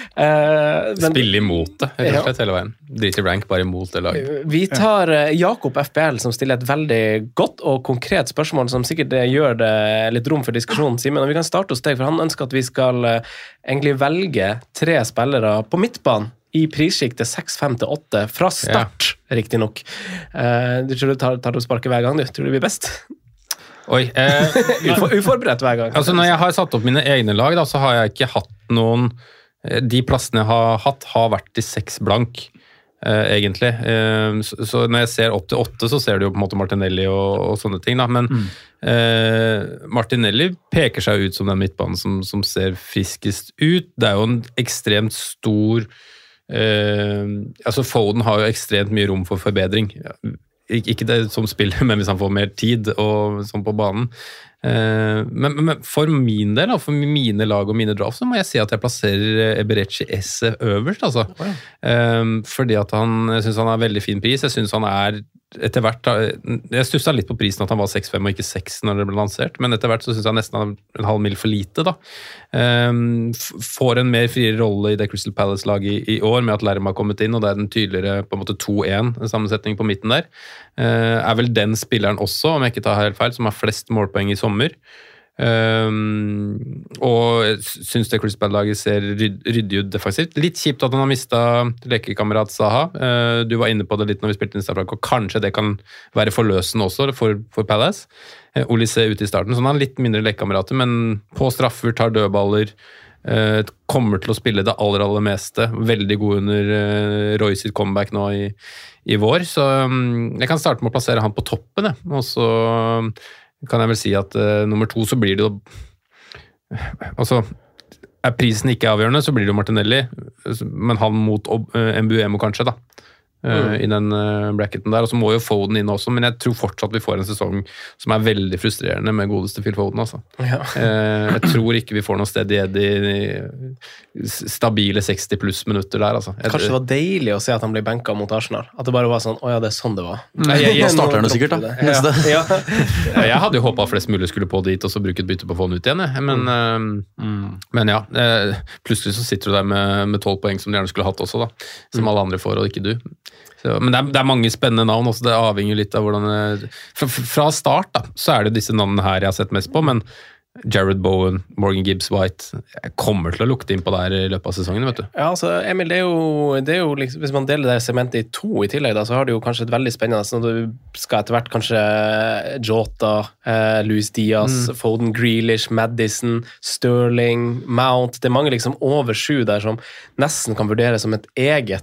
Spille imot det, rett og slett hele veien. Drite blank, bare imot det laget. Vi tar Jakob FBL som stiller et veldig godt og konkret spørsmål som sikkert gjør det litt rom for diskusjon, Simen. Og vi kan starte hos deg, for han ønsker at vi skal egentlig velge 3 spillere på midtbanen I prisskiktet 6-5-8 fra start, riktig nok. Du tror du tar og sparker hver gang, du? Tror du blir best? Oi. Uforberedt hver gang. Altså, når jeg har satt opp mine egne lag, da, så har jeg ikke hatt noen... De plassene jeg har hatt har vært I 6 blank. egentlig. Så når jeg ser opp til 8, så ser du jo på en måte Martinelli og sånne ting, da. Men Martinelli peker seg ut som den midtbanen som ser friskest ut. Det jo en ekstremt stor altså Foden har jo ekstremt mye rom for forbedring. Ikke det som spiller, men hvis han får mer tid og sånn på banen. Men for min del, for mine lag og mine draft, så må jeg si at jeg plasserer Eberechi Esse øverst, altså. Fordi at jeg synes han har veldig fin pris. Jeg synes han etter hvert, jeg stusset litt på prisen at han var 6,5 og ikke 6 når det ble lansert, men etter hvert så synes jeg nesten han en halv mil for lite da. Får en mer friere rolle i det Crystal Palace-laget i år med at Lerma har kommet inn, og det en tydeligere på en måte 2-1 sammensetning på midten der. Vel den spilleren også, om jeg ikke tar helt feil, som har flest målpoeng i sommer. Og jeg synes det Crystal Palace-laget ser ryddig ut defensivt. Litt kjipt at han har mistet lekekamerat Zaha. Du var inne på det litt når vi spilte Instafrak, og kanskje det kan være forløsende også for Palace. Olise ute i starten, så han har litt mindre lekekamerater, men på straffer, tar dødballer, kommer til å spille det aller meste. Veldig god under Roy sitt comeback nå i vår, så jeg kan starte med å plassere han på toppen, og så kan jeg vel si at nummer 2 så blir det jo altså prisen ikke avgjørende, så blir det jo Martinelli, men han mot Mbuemo kanskje da i den bracketen der, og så må jo Foden inn også, men jeg tror fortsatt vi får en sesong som veldig frustrerende med godeste Phil Foden altså. Jeg tror ikke vi får noe sted i stabile 60 pluss minutter der altså. Kanskje det var deilig å se at han ble benket mot Arsenal, at det bare var sånn, åja det sånn det var. Jeg starter det sikkert da. Jeg hadde jo håpet at flest mulig skulle på dit og så bruke et bytte på å få den ut igjen, men ja, plutselig så sitter du der med 12 poeng som de gjerne skulle hatt også da, som alle andre får og ikke du. Så, men det mange spennende navn også, det avhenger litt av hvordan fra start da, så det disse navnene her jeg har sett mest på, men Jared Bowen, Morgan Gibbs-White jeg kommer til å lukte inn på der i løpet av sesongen, vet du. Ja, altså Emil, det jo liksom, hvis man deler det segmentet i 2 i tillegg da, så har det jo kanskje et veldig spennende, så du skal etter hvert kanskje Jota, Luis Diaz, Foden, Grealish, Maddison, Sterling, Mount, det mange liksom over 7 der som nesten kan vurderes som et eget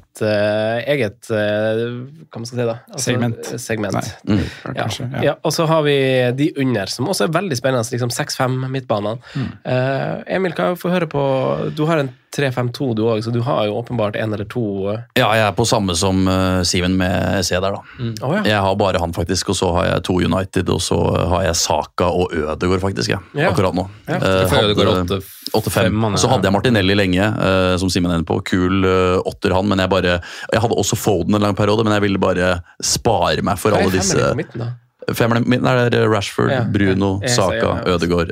hva man skal si da? Altså, segment. Ja, og så har vi de under, som også veldig spennende, liksom 6-5 midtbanen. Emil, kan jeg få høre på, du har en 3-5-2 du også, så du har jo åpenbart 1 eller 2. Ja, jeg på samme som Steven med SE der da. Jeg har bare han faktisk, og så har jeg 2 United, og så har jeg Saka og Ødegaard faktisk, akkurat nå. Ødegaard 8-5. Så hadde jeg Martinelli lenge, som Simen er inne på, kul 8 han, men jeg hadde også Foden en lang periode, men jeg ville bare spare meg for alle disse... Hva på midten da? Der Rashford, Bruno, Saka, Ødegaard.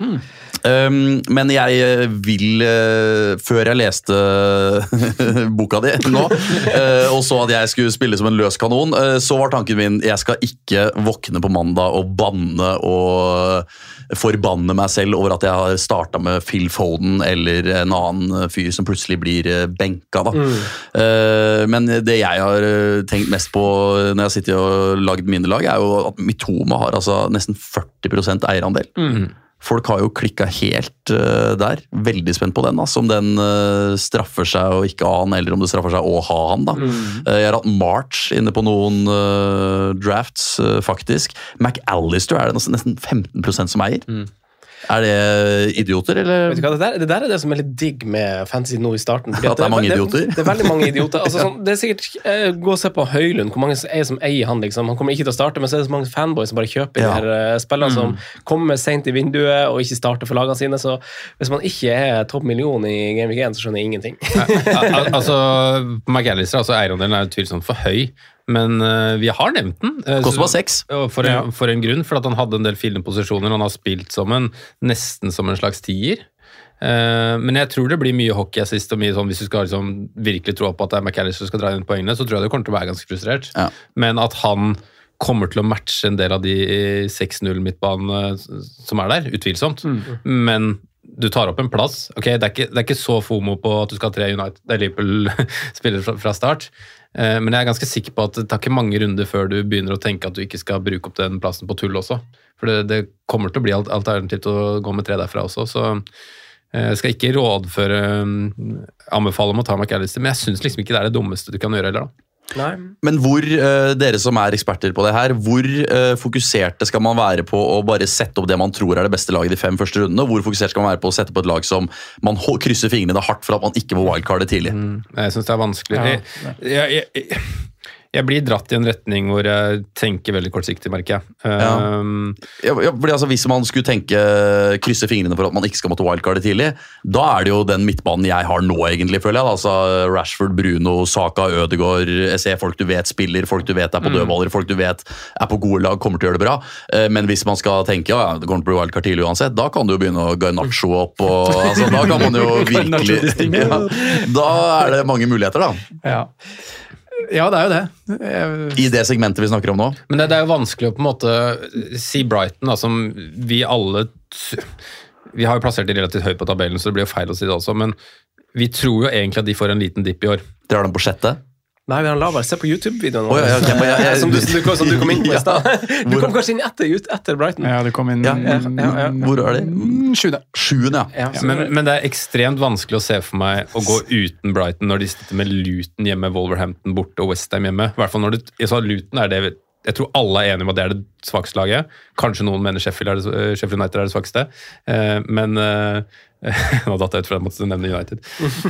Men jeg vil, før jeg leste boka di nå, og så at jeg skulle spille som en løs kanon, så var tanken min, jeg skal ikke våkne på mandag og banne og forbanne meg selv over at jeg har startet med Phil Foden eller en annen fyr som plutselig blir benka da. Men det jeg har tenkt mest på når jeg sitter og lagd mine lag, jo at Mitoma har altså nesten 40% eierandel. Folk har jo klikket helt der. Veldig spent på den, da. Om den straffer seg og ikke ha han, eller om det straffer seg å ha han, da. Jeg har hatt March inne på noen drafts, faktisk. McAllister det nesten 15% som eier. Det idioter, eller? Vet du hva, det der det som litt digg med fantasy nå i starten. At det mange idioter? Det veldig mange idioter. Altså, sånn, det sikkert, gå og se på Høylund, hvor mange som eier han, liksom. Han kommer ikke til å starte, men så det så mange fanboys som bare kjøper de her spillene som kommer sent i vinduet og ikke starter for lagene sine, så hvis man ikke topp million i Game Week 1, så skjønner jeg ingenting. Altså, McAllister, altså eierandelen tvilsomt for høy, men vi har nevnt den. Koster bare 6. For en grunn, for at han hadde en del fine posisjoner, han har spilt som nesten som en slags tier. Men jeg tror det blir mye hockeyassist og mye sånn, hvis du skal liksom virkelig tro på at det McAllister skal dra inn poengene, så tror jeg det kommer til å være ganske frustrert. Men at han kommer til å matche en del av de 6-0 midtbanene som der, utvilsomt. Men du tar opp en plass. Ok, det er ikke så FOMO på at du skal ha 3 United, det Liverpool-spillere fra start. Men jeg er ganske sikker på at det tar ikke mange runder før du begynner å tenke at du ikke skal bruke opp den plassen på tull også. For det kommer til å bli alternativt å gå med 3 derfra også, så jeg skal ikke anbefale om å ta McAllister, men jeg synes liksom ikke det det dummeste du kan gjøre heller da. Men hvor, dere som eksperter på det her, hvor fokuserte skal man være på å bare sette opp det man tror det beste laget de 5 første rundene, og hvor fokusert skal man være på å sette på et lag som man krysser fingrene hardt for at man ikke må wildcarde tidlig? Jeg synes det vanskelig. Jeg blir dratt i en retning hvor jeg tenker veldig kortsiktig, merker jeg. Fordi altså, hvis man skulle krysse fingrene for at man ikke skal måtte wildcarde tidlig, da det jo den midtbanen jeg har nå egentlig, føler jeg. Altså Rashford, Bruno, Saka, Ødegaard, jeg ser folk du vet spiller, folk du vet på dødballer, folk du vet på gode lag, kommer til å gjøre det bra. Men hvis man skal tenke, det kommer til å bli wildcard tidlig uansett, da kan du jo begynne å Garnacho opp, og altså, da kan man jo virkelig... Da det mange muligheter da. Ja, det jo det. I det segmentet vi snakker om nå. Men det jo vanskelig å på en måte si Brighton, da, som vi alle... Vi har jo plassert de relativt høyt på tabellen, så det blir jo feil å si det også, men vi tror jo egentlig at de får en liten dipp i år. Dere har dem på 6. Nei, vi har lavere. Se på YouTube-videoen. Som du kom inn på i sted. Du kom kanskje inn etter Brighton. Ja, du kom inn... Hvor det? 7. Ja. Men det ekstremt vanskelig å se for meg å gå uten Brighton når de sitter med Luton hjemme, Wolverhampton borte og West Ham hjemme. I hvert fall når Luton det... Jeg tror alle enige om at det det svakste laget. Kanskje noen mener Sheffield United det svakste. Men... Nå datt jeg ut for at jeg måtte nevne United.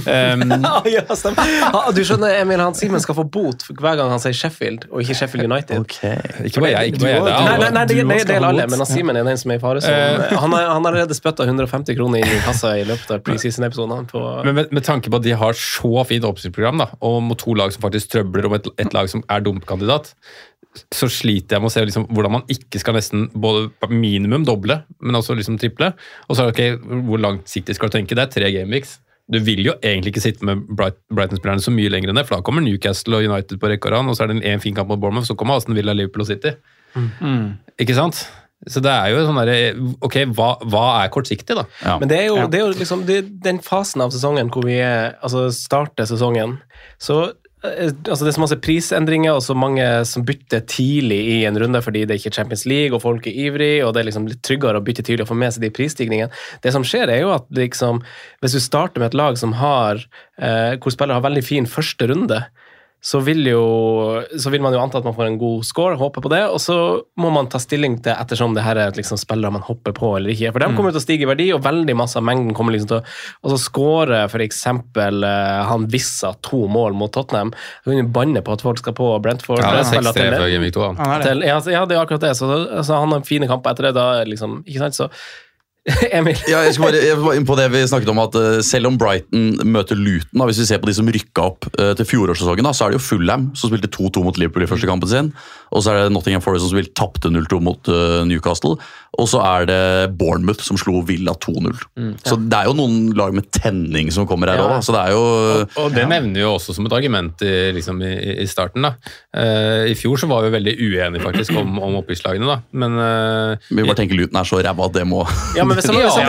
Du skjønner, Emil, Simen skal få bot hver gang han sier Sheffield, og ikke Sheffield United. Ikke bare jeg. Nei, det gjelder alle, men Simen den som i fare. Han har allerede spyttet 150 kroner inn i kassa i løpet av pre-season-episoden. Men med tanke på at de har så fint oppstillingsprogram, og mot 2 lag som faktisk trøbler om et lag som dumpkandidat, så sliter jeg med å se liksom, hvordan man ikke skal nesten både minimum doble, men også liksom triple. Og så hvor langsiktig skal du tenke? Det 3 gameweeks. Du vil jo egentlig ikke sitte med Brighton-spillerne så mye lenger enn det, for da kommer Newcastle og United på rekke og rad, og så det en fin kamp mot Bournemouth, så kommer Aston Villa, Liverpool og City. Ikke sant? Så det jo sånn der, ok, hva kortsiktig da? Ja. Men det jo liksom den fasen av sesongen hvor vi altså starter sesongen, så altså det så masse prisendringer og så mange som bytter tidlig i en runde fordi det ikke Champions League og folk ivrig og det liksom litt tryggere å bytte tidlig og få med seg de prisstigningen. Det som skjer jo at liksom, hvis du starter med et lag som har hvor spillere har veldig fin første runde, så vil man jo anta at man får en god score, håper på det, og så må man ta stilling til ettersom det her liksom spillere man hopper på eller ikke, for de kommer til å stige i verdi, og veldig masse av mengden kommer liksom til å score for eksempel han Vissa 2 mål mot Tottenham, og hun banner på at folk skal på Brentford. Ja, det 6-3 for Gamevik 2. Ja, det akkurat det, så han har fine kamper etter det, da liksom, ikke sant, så Emil. Ja, jeg skal bare inn på det vi snakket om, at selv om Brighton møter Luton, da, hvis vi ser på de som rykket opp til fjorårssesongen, da, så det jo Fulham som spilte 2-2 mot Liverpool i første kampen sin, og så det Nottingham Forest som tapte 0-2 mot Newcastle, og så det Bournemouth som slo Villa 2-0. Så det jo noen lag med tenning som kommer her også, så det jo... Og det nevner vi jo også som et argument i starten da. I fjor så var vi veldig uenige faktisk om oppbyggslagene da, men... Vi bare tenker Luton så ræva at det må... Ja, men hvis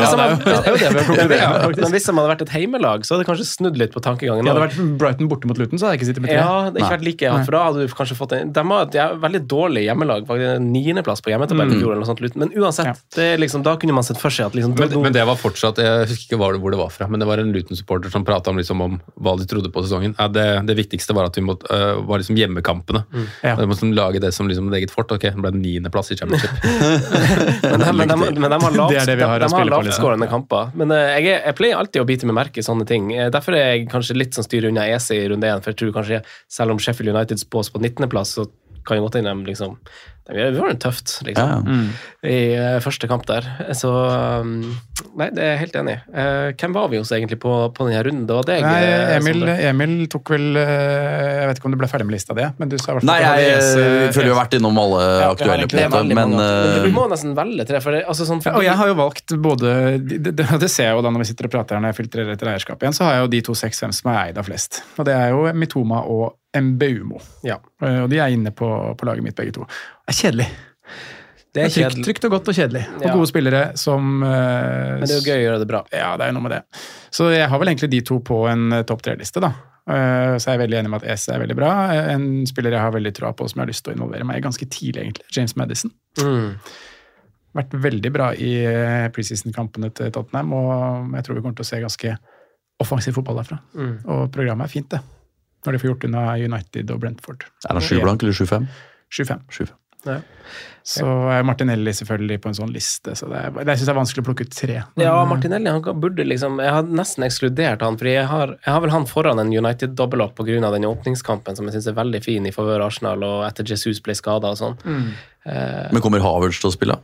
de hadde vært et heimelag, så hadde det kanskje snudd litt på tankegangen. Det hadde vært Brighton borte mot Luton, så hadde jeg ikke sittet med 3. Ja, det ikke vært like, for da hadde du kanskje fått en... De har et veldig dårlig hjemmelag, faktisk 9. plass på hjemmetabellen i fjor, eller noe sånt, men uansett, det liksom, da kunne man sett for seg at liksom... Men det var fortsatt, jeg husker ikke hvor det var fra, men det var en Luton-supporter som pratet om, liksom, om hva de trodde på sesongen. Ja, det viktigste var at vi var liksom hjemmekampene. De måtte lage det som liksom et eget fort, ok, det ble 9. plass i Championship. Men de har lavskårende kamper. Men jeg pleier alltid å bite med merke i sånne ting. Derfor jeg kanskje litt sånn styrer unna EC i runde 1, for jeg tror kanskje, selv om Sheffield United spås på 19. plass, så kan jeg godt inn dem liksom, vi var en tøft liksom, i første kamp der. Så nei, det helt enig. Hvem var vi hos egentlig på denne runden? Det var deg. Emil tok vel, jeg vet ikke om du ble ferdig med lista det, men du sa i hvert fall... Nei, jeg føler jo vært innom alle aktuelle punkter, men... Vi må nesten velge 3, for det, altså sånn... Og jeg har jo valgt både, det ser jeg jo da når vi sitter og prater her, når jeg filtrerer etter eierskap igjen, så har jeg jo de 2 6-5 som eid av flest. Og det jo Mitoma og Mbeumo. Ja. Og de inne på laget mitt begge to. Det kjedelig. Det trygt og godt og kjedelig. Og gode spillere som... Men det jo gøy å gjøre det bra. Ja, det noe med det. Så jeg har vel egentlig de 2 på en topp 3-liste da. Så jeg veldig enig med at ESE veldig bra. En spiller jeg har veldig tro på, som jeg har lyst til å involvere meg ganske tidlig egentlig. James Maddison. Vært veldig bra i preseason-kampene til Tottenham, og jeg tror vi kommer til å se ganske offensiv fotball derfra. Og programmet fint det. når de får gjort unna United og Brentford. Er han 7 blank eller 7-5? 7-5. Ja. Så er Martinelli selvfølgelig på en sånn liste, så det synes jeg er vanskelig å plukke ut 3. Ja, Martinelli, han burde liksom, jeg har nesten ekskludert han, fordi jeg har vel han foran en United-dobbel-opp på grunn av den åpningskampen, som jeg synes er veldig fin i favør Arsenal, og etter Jesus ble skadet og sånn. Men kommer Havertz til å spille?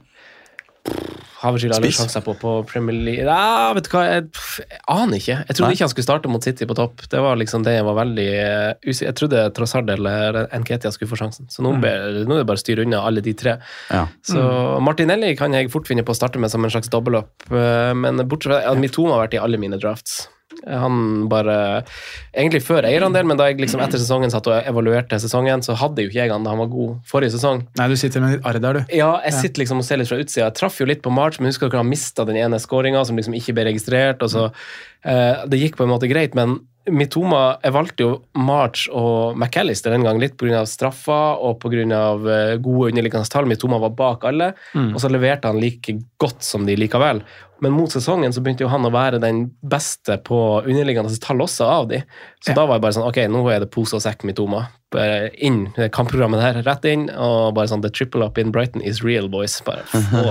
Havertz har alle sjanser på Premier League. Ja, vet du hva, jeg aner ikke. Jeg trodde ikke han skulle starte mot City på topp. Det var liksom det jeg var veldig jeg trodde Trossard eller Nketiah skulle få sjansen. Så nå er det bare å styre unna alle de 3. Ja. Så Martinelli kan jeg fort finne på å starte med som en slags dobbeltopp, men bortsett fra Mitoma har vært i alle mine drafts. Han bare, egentlig før eierandel, men da jeg liksom etter sesongen satt og evaluerte sesongen, så hadde jo ikke jeg han da han var god forrige sesong. Nei, du sitter med ditt arr der, du. Ja, jeg sitter liksom og ser litt fra utsida. Jeg traff jo litt på March, men husker dere han mistet den ene scoringen som liksom ikke ble registrert, og så det gikk på en måte greit, men Mitoma, jeg valgte jo March og McAllister en gang litt på grunn av straffa og på grunn av gode underliggende tall. Mitoma var bak alle, og så leverte han like godt som de likevel. Men mot sesongen så begynte jo han å være den beste på underliggende tall også av de. Så da var jeg bare sånn, ok, nå er det pose og sekk Mitoma. Inn kampprogrammet her, rett inn, og bare sånn, the triple up in Brighton is real, boys. Bare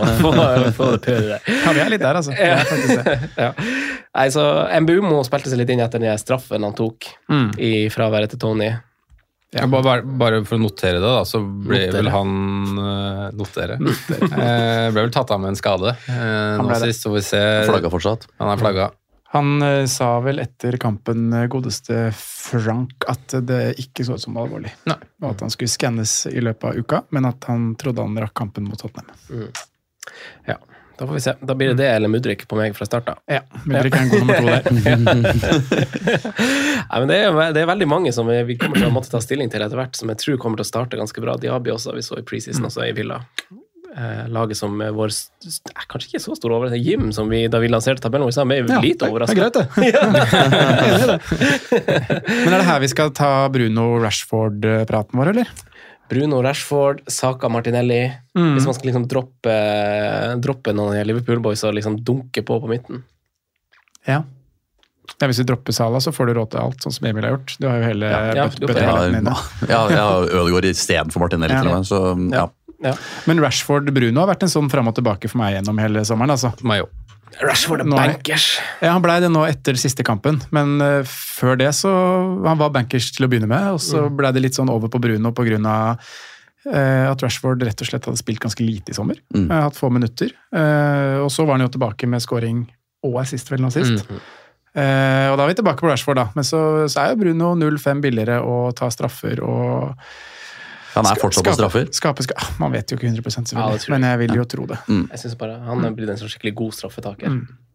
få det pøret der. Ja, vi er litt der, altså. Ja. Nei, så Mbeumo spilte seg litt inn etter den straffen han tok i fraværet til Tony. Ja. Bare for å notere det da, så ble vel han ble vel tatt av med en skade nå sist, så vi ser Flagga fortsatt. Han er flagga. Han sa vel etter kampen, godeste Frank, at det ikke så ut som alvorlig. Nei. Og at han skulle skannes i løpet av uka, men at han trodde han rakk kampen mot Tottenham. Ja, da får vi se. Da blir det eller Mudrik på meg fra start da. Ja, Mudrik er en god nummer 2 der. Nei, men det er veldig mange som vi kommer til å måtte ta stilling til etter hvert, som jeg tror kommer til å starte ganske bra. Diaby også, vi så i preseason også i Villa. Laget som vår, kanskje ikke så stor over det, Jim, som da vi lanserte tabellen, vi sa vi litt overrasket. Det er greit det. Men er det her vi skal ta Bruno Rashford-praten vår, eller? Bruno Rashford, Saka Martinelli, hvis man skal liksom droppe noen av Liverpool-boys og liksom dunke på midten. Ja. Hvis du dropper Salah, så får du råd til alt, sånn som Emil har gjort. Du har jo hele bøttehelene dine. Ja, jeg har Ødegaard i stedet for Martinelli til og med, så ja. Ja. Men Rashford-Bruno har vært en sånn frem og tilbake for meg gjennom hele sommeren, altså. Meg jo. Rashford er bankers. Ja, han ble det nå etter siste kampen, men før det så han var bankers til å begynne med, og så ble det litt sånn over på Bruno på grunn av at Rashford rett og slett hadde spilt ganske lite i sommer. Hatt få minutter. Og så var han jo tilbake med scoring og assist vel nå sist. Og da er vi tilbake på Rashford da, men så er jo Bruno 0-5 billigere å ta straffer og han er fortsatt på straffer? Man vet jo ikke 100% selvfølgelig, men jeg vil jo tro det. Jeg synes bare han er blitt en sånn skikkelig god straffetaker.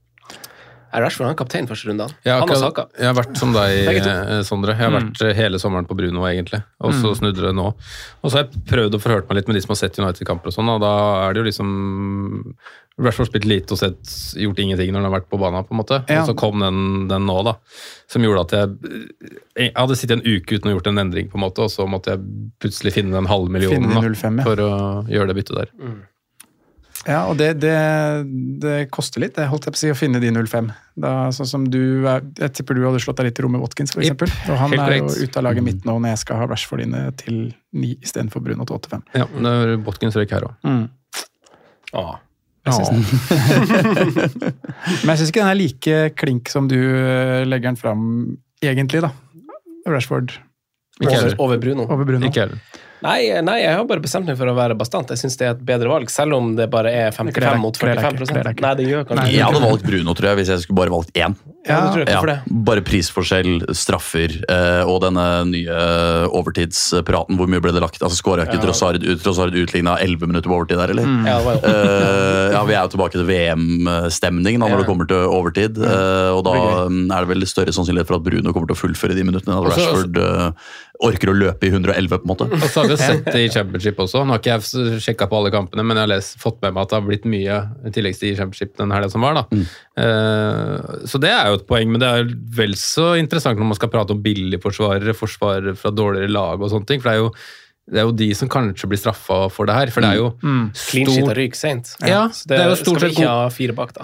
Er Rashford han kaptein første runde? Han og Saka? Jeg har vært som deg, Sondre. Jeg har vært hele sommeren på Bruno egentlig, og så snudde det nå. Og så har jeg prøvd å forhøre meg litt med de som har sett United-kamper og sånn, og da er det jo liksom Rashford spilt lite og gjort ingenting når han har vært på banen på en måte, og så kom den nå da, som gjorde at jeg hadde sittet en uke uten å gjort en endring på en måte, og så måtte jeg plutselig finne den $500,000 da, for å gjøre det byttet der. Ja, og det koster litt, det holdt jeg på å si, å finne de 0-5. Da, sånn som jeg tipper du hadde slått deg litt i rom med Watkins, for eksempel. Og han er jo ute av laget mitt nå når jeg skal ha Rashford inne til 9 i stedet for Bruno til 8-5. Ja, det er Watkins røyk her også. Men jeg synes ikke den er like klink som du legger den fram egentlig da. Rashford. Over Bruno. Ikke heller. Nei, jeg har bare bestemt meg for å være bastant. Jeg synes det er et bedre valg, selv om det bare er 55 mot 45%. Nei, det gjør kanskje ikke. Jeg hadde valgt Bruno, tror jeg, hvis jeg skulle bare valgt én. Ja, det tror jeg. Hvorfor det? Bare prisforskjell, straffer og denne nye overtidspraten, hvor mye ble det lagt? Altså, skåret ikke Trossard utlignet 11 minutter på overtid der, eller? Ja, det var jo. Vi er jo tilbake til VM-stemning når det kommer til overtid, og da er det vel større sannsynlighet for at Bruno kommer til å fullføre de minuttene, at Rashford orker å løpe i 111 på en måte. Og så har vi sett det i Championship også. Nå har ikke jeg sjekket på alle kampene, men jeg har fått med meg at det har blitt mye i tillegg til Championship den helgen som var da. Så det er jo et poeng, men det er vel så interessant når man skal prate om billigforsvarere, forsvarere fra dårligere lag og sånne ting, for det er jo de som kanskje blir straffet for det her, for det er jo clean shit og ryk sent. Ja, så det er jo stort sett ikke ha 4 bak da.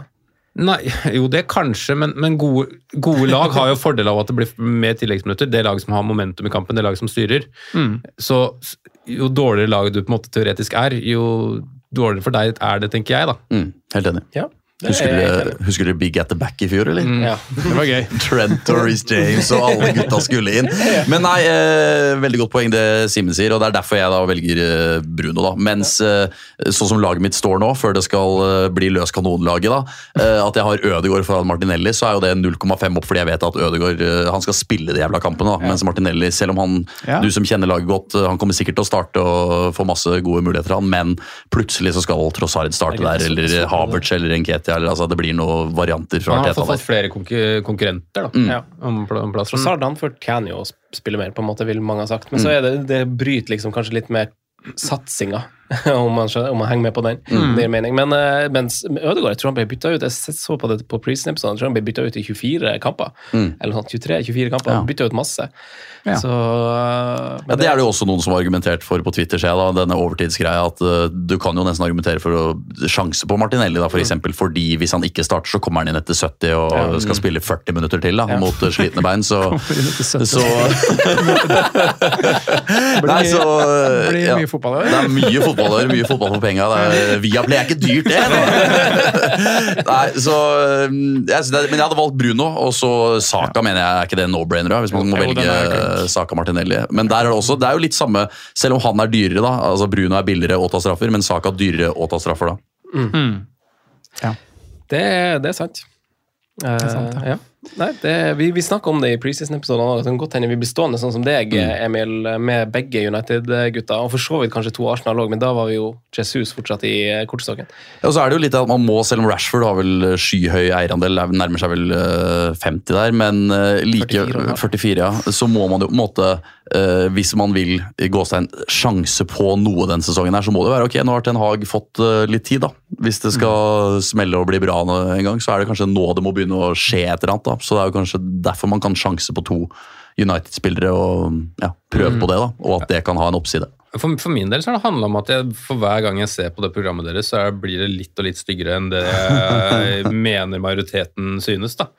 Nei, jo det kanskje, men gode lag har jo fordel av at det blir mer tilleggsminutter. Det lag som har momentum i kampen, det lag som styrer. Så jo dårligere lag du på en måte teoretisk jo dårligere for deg det, tenker jeg da. Helt enig. Ja. Husker du Big at the Back i fjor, eller? Ja, det var gøy. Trent og Reece James og alle gutta skulle inn. Men nei, veldig godt poeng det Simen sier, og det derfor jeg da velger Bruno da. Mens sånn som laget mitt står nå, før det skal bli løs kanonlaget da, at jeg har Ødegaard foran Martinelli, så jo det 0,5 opp, fordi jeg vet at Ødegaard, han skal spille de jævla kampene da, mens Martinelli, selv om han, du som kjenner laget godt, han kommer sikkert til å starte og få masse gode muligheter, men plutselig så skal Trossard starte der, eller Havertz eller Nketiah, eller altså det blir noen varianter fra Arteta. Han har fått flere konkurrenter da, om plassen. Trossard han fortjener jo å spille mer, på en måte vil mange ha sagt, men så det bryter liksom kanskje litt med satsinga, om man henger med på den, det gir mening. Men mens Ødegaard, jeg tror han ble byttet ut, jeg så på det på preseason-episoden, jeg tror han ble byttet ut i 24 kamper, eller sånn 23-24 kamper, han byttet ut masse. Så, det det jo også noen som har argumentert for på Twitter, da, denne overtidsgreia, at du kan jo nesten argumentere for å sjanse på Martinelli, da, for eksempel, fordi hvis han ikke starter, så kommer han inn etter 70 og skal spille 40 minutter til da, mot slitne bein, så nei, så blir mye fotball. Det mye fotball for penger. Viaplay ikke dyrt, det. Nei, så men jeg hadde valgt Bruno, og så Saka mener jeg ikke det no-brainer, hvis man må velge Saka Martinelli. Men der det også, det jo litt samme, selv om han dyrere da, altså Bruno billigere å ta straffer, men Saka dyrere å ta straffer da. Ja. Det sant. Ja. Nei, vi snakket om det i preseason-episoden, det kan godt hende vi blir stående sånn som deg, Emil, med begge United-gutta, og for så vidt kanskje 2 Arsenal-lag, men da var vi jo Jesus fortsatt i kortstokken. Ja, og så det jo litt at man må, selv om Rashford har vel skyhøy eierandel, nærmer seg vel 50 der, men like 44, ja, så må man jo på en måte, hvis man vil gå seg en sjanse på noe den sesongen her, så må det være, ok, nå har Ten Hag fått litt tid da, hvis det skal smelle og bli bra en gang, så det kanskje nå det må begynne å skje et eller annet da. Så det jo kanskje derfor man kan sjanse på 2 United-spillere og prøve på det da, og at det kan ha en oppside. For min del så har det handlet om at for hver gang jeg ser på det programmet deres, så blir det litt og litt styggere enn det jeg mener majoriteten synes da.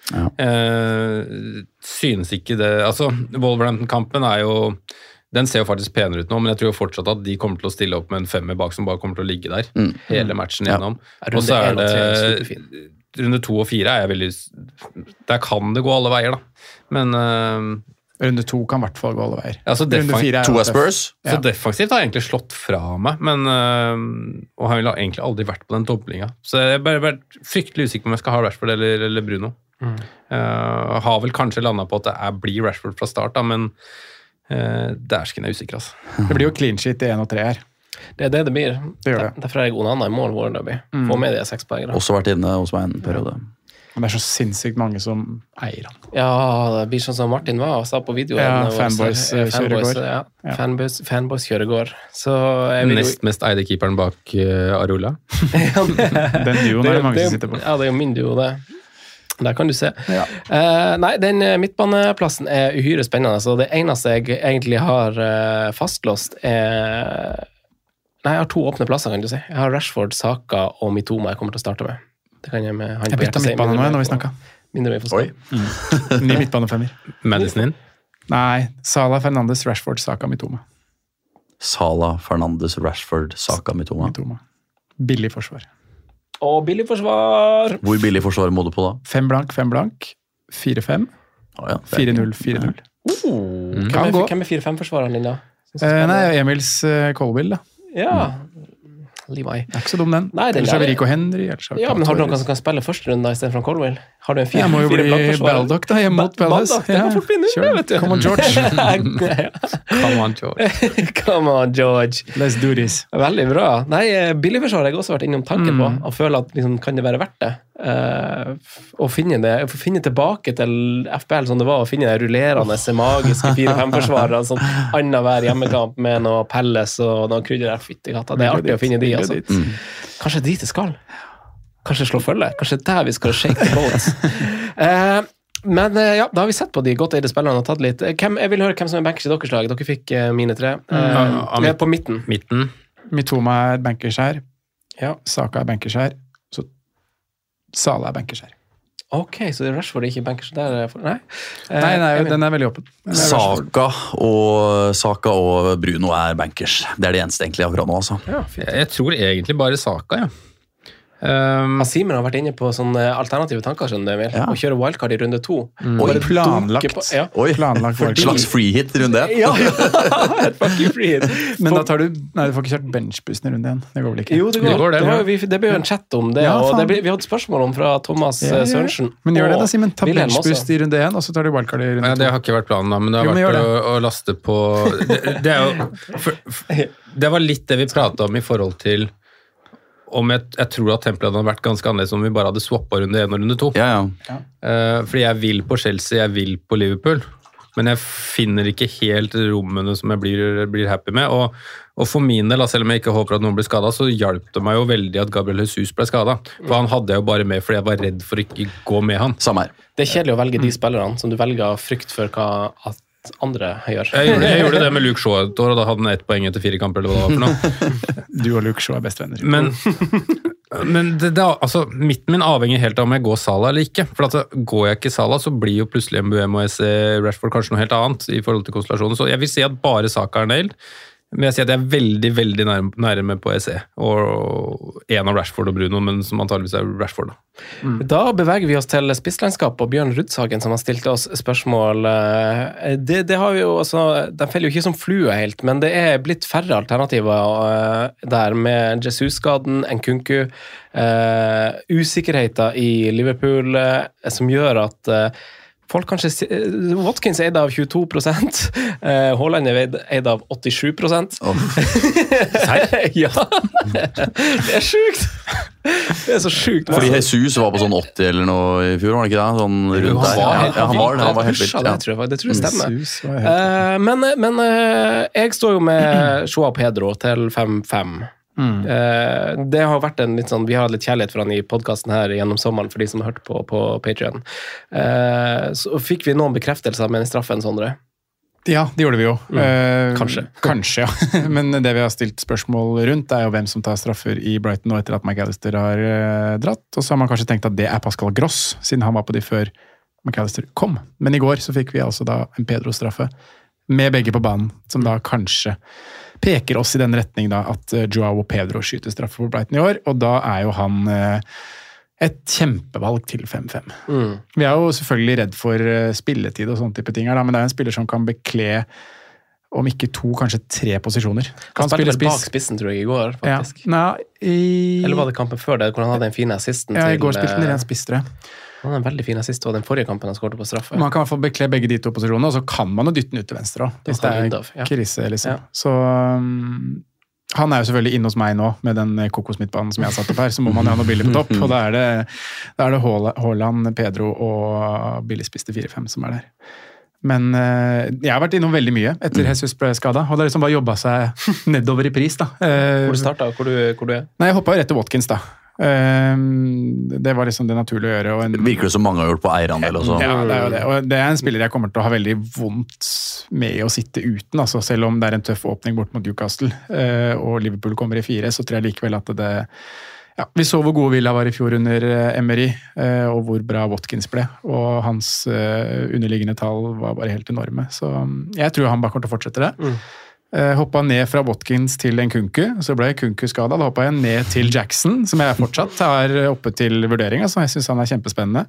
Synes ikke det, altså Wolverhampton-kampen jo, den ser jo faktisk penere ut nå, men jeg tror jo fortsatt at de kommer til å stille opp med en 5 bak som bare kommer til å ligge der, hele matchen gjennom. Og så det runde 2 og 4 jeg veldig, der kan det gå alle veier da, men runde 2 kan i hvert fall gå alle veier. Altså, runde 4 2 Spurs. Så defensivt har jeg egentlig slått fra meg, men og har vel egentlig aldri vært på den dobblinga. Så jeg bare vært fryktelig usikker på om jeg skal ha Rashford eller Bruno. Har vel kanskje landet på at det blir Rashford fra start da, men der skal jeg usikker altså. Det blir jo clean sheet i 1 og 3 her. Det blir. Det gjør det. Derfor jeg Onana i mål vår derby. Få med de 6 poengene. Også vært inne hos meg en periode. Men det så sinnssykt mange som eier han. Ja, det blir sånn som Martin var og sa på videoen. Ja, fanboys kjører går. Ja. Fanboys kjører går. Så mest eide keeperen bak Arola. Den duoen det mange som sitter på. Ja, det jo min duo det. Der kan du se. Ja. Nei, den midtbaneplassen uhyre spennende, så det eneste jeg egentlig har fastlåst Nei, jeg har 2 åpne plasser, kan du si. Jeg har Rashford, Saka og Mitoma jeg kommer til å starte med. Det kan jeg med han på hjertet si. Jeg bytta midtbane nå når vi snakket. Mindre vi får stå. Ny midtbanefemmer. Madison inn? Nei, Salah, Fernandes, Rashford, Saka, Mitoma. Salah, Fernandes, Rashford, Saka, Mitoma. Billig forsvar. Billig forsvar! Hvor billig forsvar må du på da? 5 blank, 4-5, 4-0, 4-0. Hvem 4-5-forsvareren din da? Nei, Emils Colville da. Ja, Levi. Det ikke så dum den. Nei, ellers har vi Rico Henry. Ja, men har du noen som kan spille første runde i stedet for Colville? Har du en 4-4 Jeg må jo bli Baldock da, hjemme mot Palace. Det kan fort bli nå, vet du. Come on, George. Come on, George. Let's do this. Veldig bra. Nei, billigforsvar har jeg også vært innom tanken på, og føler at liksom, kan det være verdt det? Å finne tilbake til FPL som det var, å finne det rullerende, magiske 4-5-forsvarere, sånn annen hver hjemmekamp med noe Palace og noe krydder der, fyttekatta. Det artig å finne de, altså. Kanskje dit det skal. Kanskje slå følge. Kanskje der vi skal shake the boats. Men ja, da har vi sett på de godt eide spillerne og tatt litt. Jeg vil høre hvem som bankers i deres lag. Dere fikk mine 3. På midten. Mitoma Mitoma bankers her. Ja. Saka bankers her. Så Salah bankers her. Ok, så det er Rashford ikke bankers der? Nei, den er veldig åpen. Saka og Bruno er bankers. Det er det eneste egentlig akkurat nå, altså. Ja, Jeg tror egentlig bare Saka, ja. Simen har vært inne på sånne alternative tanker, skjønner du, Emil. Å kjøre wildcard i runde 2. Oi, planlagt. Planlagt wildcard. Slags freehit i runde 1. Ja, et fucking freehit. Men da tar du, du får ikke kjørt benchbussen i runde 1. Det går vel ikke? Jo, det går. Det ble jo en chat om det, og vi hadde spørsmål om fra Thomas Sørensen. Men gjør det da, Simen. Ta benchbuss i runde 1, og så tar du wildcard i runde 2. Det har ikke vært planen da, men det har vært å laste på... Det er jo... Det var litt det vi pratet om i forhold til om jeg tror at tempelet hadde vært ganske annerledes om vi bare hadde swappet runde 1 og runde 2. Ja. Fordi jeg vil på Chelsea, jeg vil på Liverpool, men jeg finner ikke helt rommene som jeg blir happy med, og for min del, selv om jeg ikke håper at noen blir skadet, så hjalp det meg jo veldig at Gabriel Jesus ble skadet, for han hadde jeg jo bare med fordi jeg var redd for å ikke gå med han. Samme her. Det er kjedelig å velge de spillerne som du velger av frykt for at andre gjør. Jeg gjorde det med Luke Shaw et år, og da hadde han 1 poeng etter 4 kamper, eller hva det var for noe. Du og Luke Shaw er bestevenner. Men altså, midten min avhenger helt av om jeg går Salah eller ikke, for går jeg ikke Salah, så blir jo plutselig MBM og Rashford kanskje noe helt annet i forhold til konstellasjonen, så jeg vil si at bare Saka er nailed, men jeg sier at jeg er veldig, veldig nærme på SE, og en av Rashford og Bruno, men som antageligvis er Rashford. Da beveger vi oss til spisslandskap, og Bjørn Rudsagen som har stilt oss spørsmål. Det har vi jo, altså, de feller jo ikke som flue helt, men det er blitt færre alternativer der med Jesus-skaden, Nkunku, usikkerheter i Liverpool, som gjør at folk kanskje... Watkins er eid av 22%, Haaland er eid av 87%. Ja, det er sjukt! Det er så sjukt. Fordi Jesus var på sånn 80 eller noe i fjor, var det ikke det? Sånn rundt der. Han var helt vilt. Det tror jeg stemmer. Men jeg står jo med Joao Pedro til 5-5. Det har vært en litt sånn, vi har hatt litt kjærlighet for han i podcasten her gjennom sommeren for de som har hørt på Patreon. Så fikk vi noen bekreftelser med en straffen, Sondre? Ja, det gjorde vi jo. Kanskje, ja. Men det vi har stilt spørsmål rundt er jo hvem som tar straffer i Brighton nå etter at McAllister har dratt, og så har man kanskje tenkt at det er Pascal Gross, siden han var på de før McAllister kom. Men i går så fikk vi altså da en Pedro-straffe med begge på banen, som da kanskje peker oss i den retning da, at Joao Pedro skyter straffe for Brighton i år, og da er jo han et kjempevalg til 5-5. Vi er jo selvfølgelig redd for spilletid og sånne type ting her, da, men det er en spiller som kan bekle om ikke 2, kanskje 3 posisjoner. Han spilte vel bak spissen, tror jeg, i går, faktisk. Ja. Eller var det kampen før det, hvor han hadde en fin assisten til... Ja, i går spilte han ren spiss, tror jeg. Han hadde en veldig fin assist, og den forrige kampen han skåret på straffe. Man kan i hvert fall bekle begge de 2 posisjonene, og så kan man jo dytte den ut til venstre også, hvis det er krise, liksom. Ja. Så han er jo selvfølgelig inne hos meg nå, med den kokosmidtbanen som jeg har satt opp her, så må man jo ha noe billig på topp, og da er det Haaland, Pedro og billigspiste 4-5 som er der. Men jeg har vært innom veldig mye etter Jesus ble skadet, og det har liksom bare jobbet seg nedover i pris, da. Hvor du startet, hvor du er? Nei, jeg hoppet jo rett til Watkins, da. Det var liksom det naturlige å gjøre. Virker det som mange har gjort på eierandel også? Ja, det er jo det. Og det er en spiller jeg kommer til å ha veldig vondt med å sitte uten, altså selv om det er en tøff åpning bort mot Newcastle, og Liverpool kommer i 4, så tror jeg likevel at det... Ja, vi så hvor gode Villa var i fjor under Emery, og hvor bra Watkins ble, og hans underliggende tall var bare helt enorme, så jeg tror han bare kommer til å fortsette det. Hoppet ned fra Watkins til Nkunku, så ble Nkunku skadet. Da hoppet jeg ned til Jackson, som jeg fortsatt har oppe til vurdering, så jeg synes han er kjempespennende.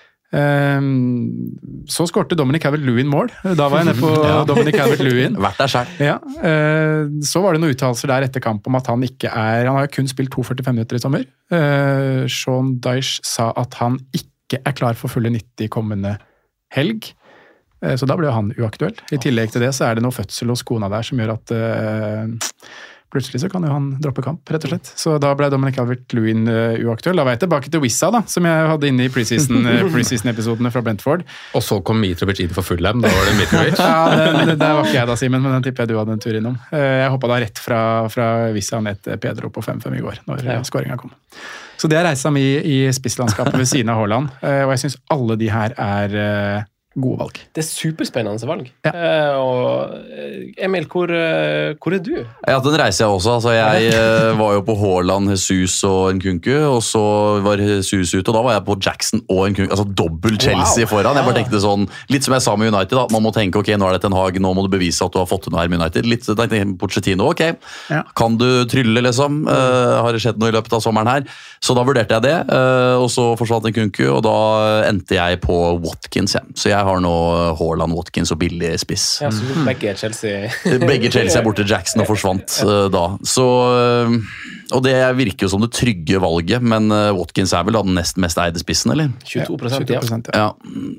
Så skårte Dominic Calvert-Lewin mål. Da var jeg nede på Dominic Calvert-Lewin. Vært der selv. Ja. Så var det noen uttalelser der etter kamp om at han ikke er... Han har jo kun spilt 2,45 minutter i sommer. Sean Dyche sa at han ikke er klar for fulle 90 kommende helg. Så da ble jo han uaktuell. I tillegg til det så er det noe fødsel hos kona der som gjør at plutselig så kan jo han droppe kamp, rett og slett. Så da ble Dominic Calvert-Lewin uaktuell. Da var jeg tilbake til Wissa, da, som jeg hadde inne i preseason-episodene fra Brentford. Og så kom Mitrovic inn for Fulham, da var det Mitrovic. Ja, det var ikke jeg da, Simen, men den tipper jeg du hadde en tur innom. Jeg hoppet da rett fra Wissa ned til Pedro på 5-5 i går, når skåringen kom. Så det er reisa mi i spisslandskapet ved siden av Haaland, og jeg synes alle de her er gode valg. Det superspennende valg. Ja. Og Emil, hvor du? Ja, den reiser jeg også. Altså, jeg var jo på Haaland, Jesus og Nkunku, og så var Jesus ute, og da var jeg på Jackson og Nkunku. Altså dobbel Chelsea foran. Jeg bare tenkte sånn, litt som jeg sa med United, da. Man må tenke, ok, nå er det Ten Hag, nå må du bevise at du har fått til noe her med United. Litt Pochettino, ok. Kan du trylle, liksom? Har det skjedd noe i løpet av sommeren her? Så da vurderte jeg det, og så forsvant Nkunku, og da endte jeg på Watkins, ja. Så jeg har nå Haaland, Watkins og billig spiss. Ja, så begge Chelsea... Begge Chelsea er borte Jackson og forsvant da. Så, og det virker jo som det trygge valget, men Watkins er vel da den nest mest eide spissen, eller? 22%, ja.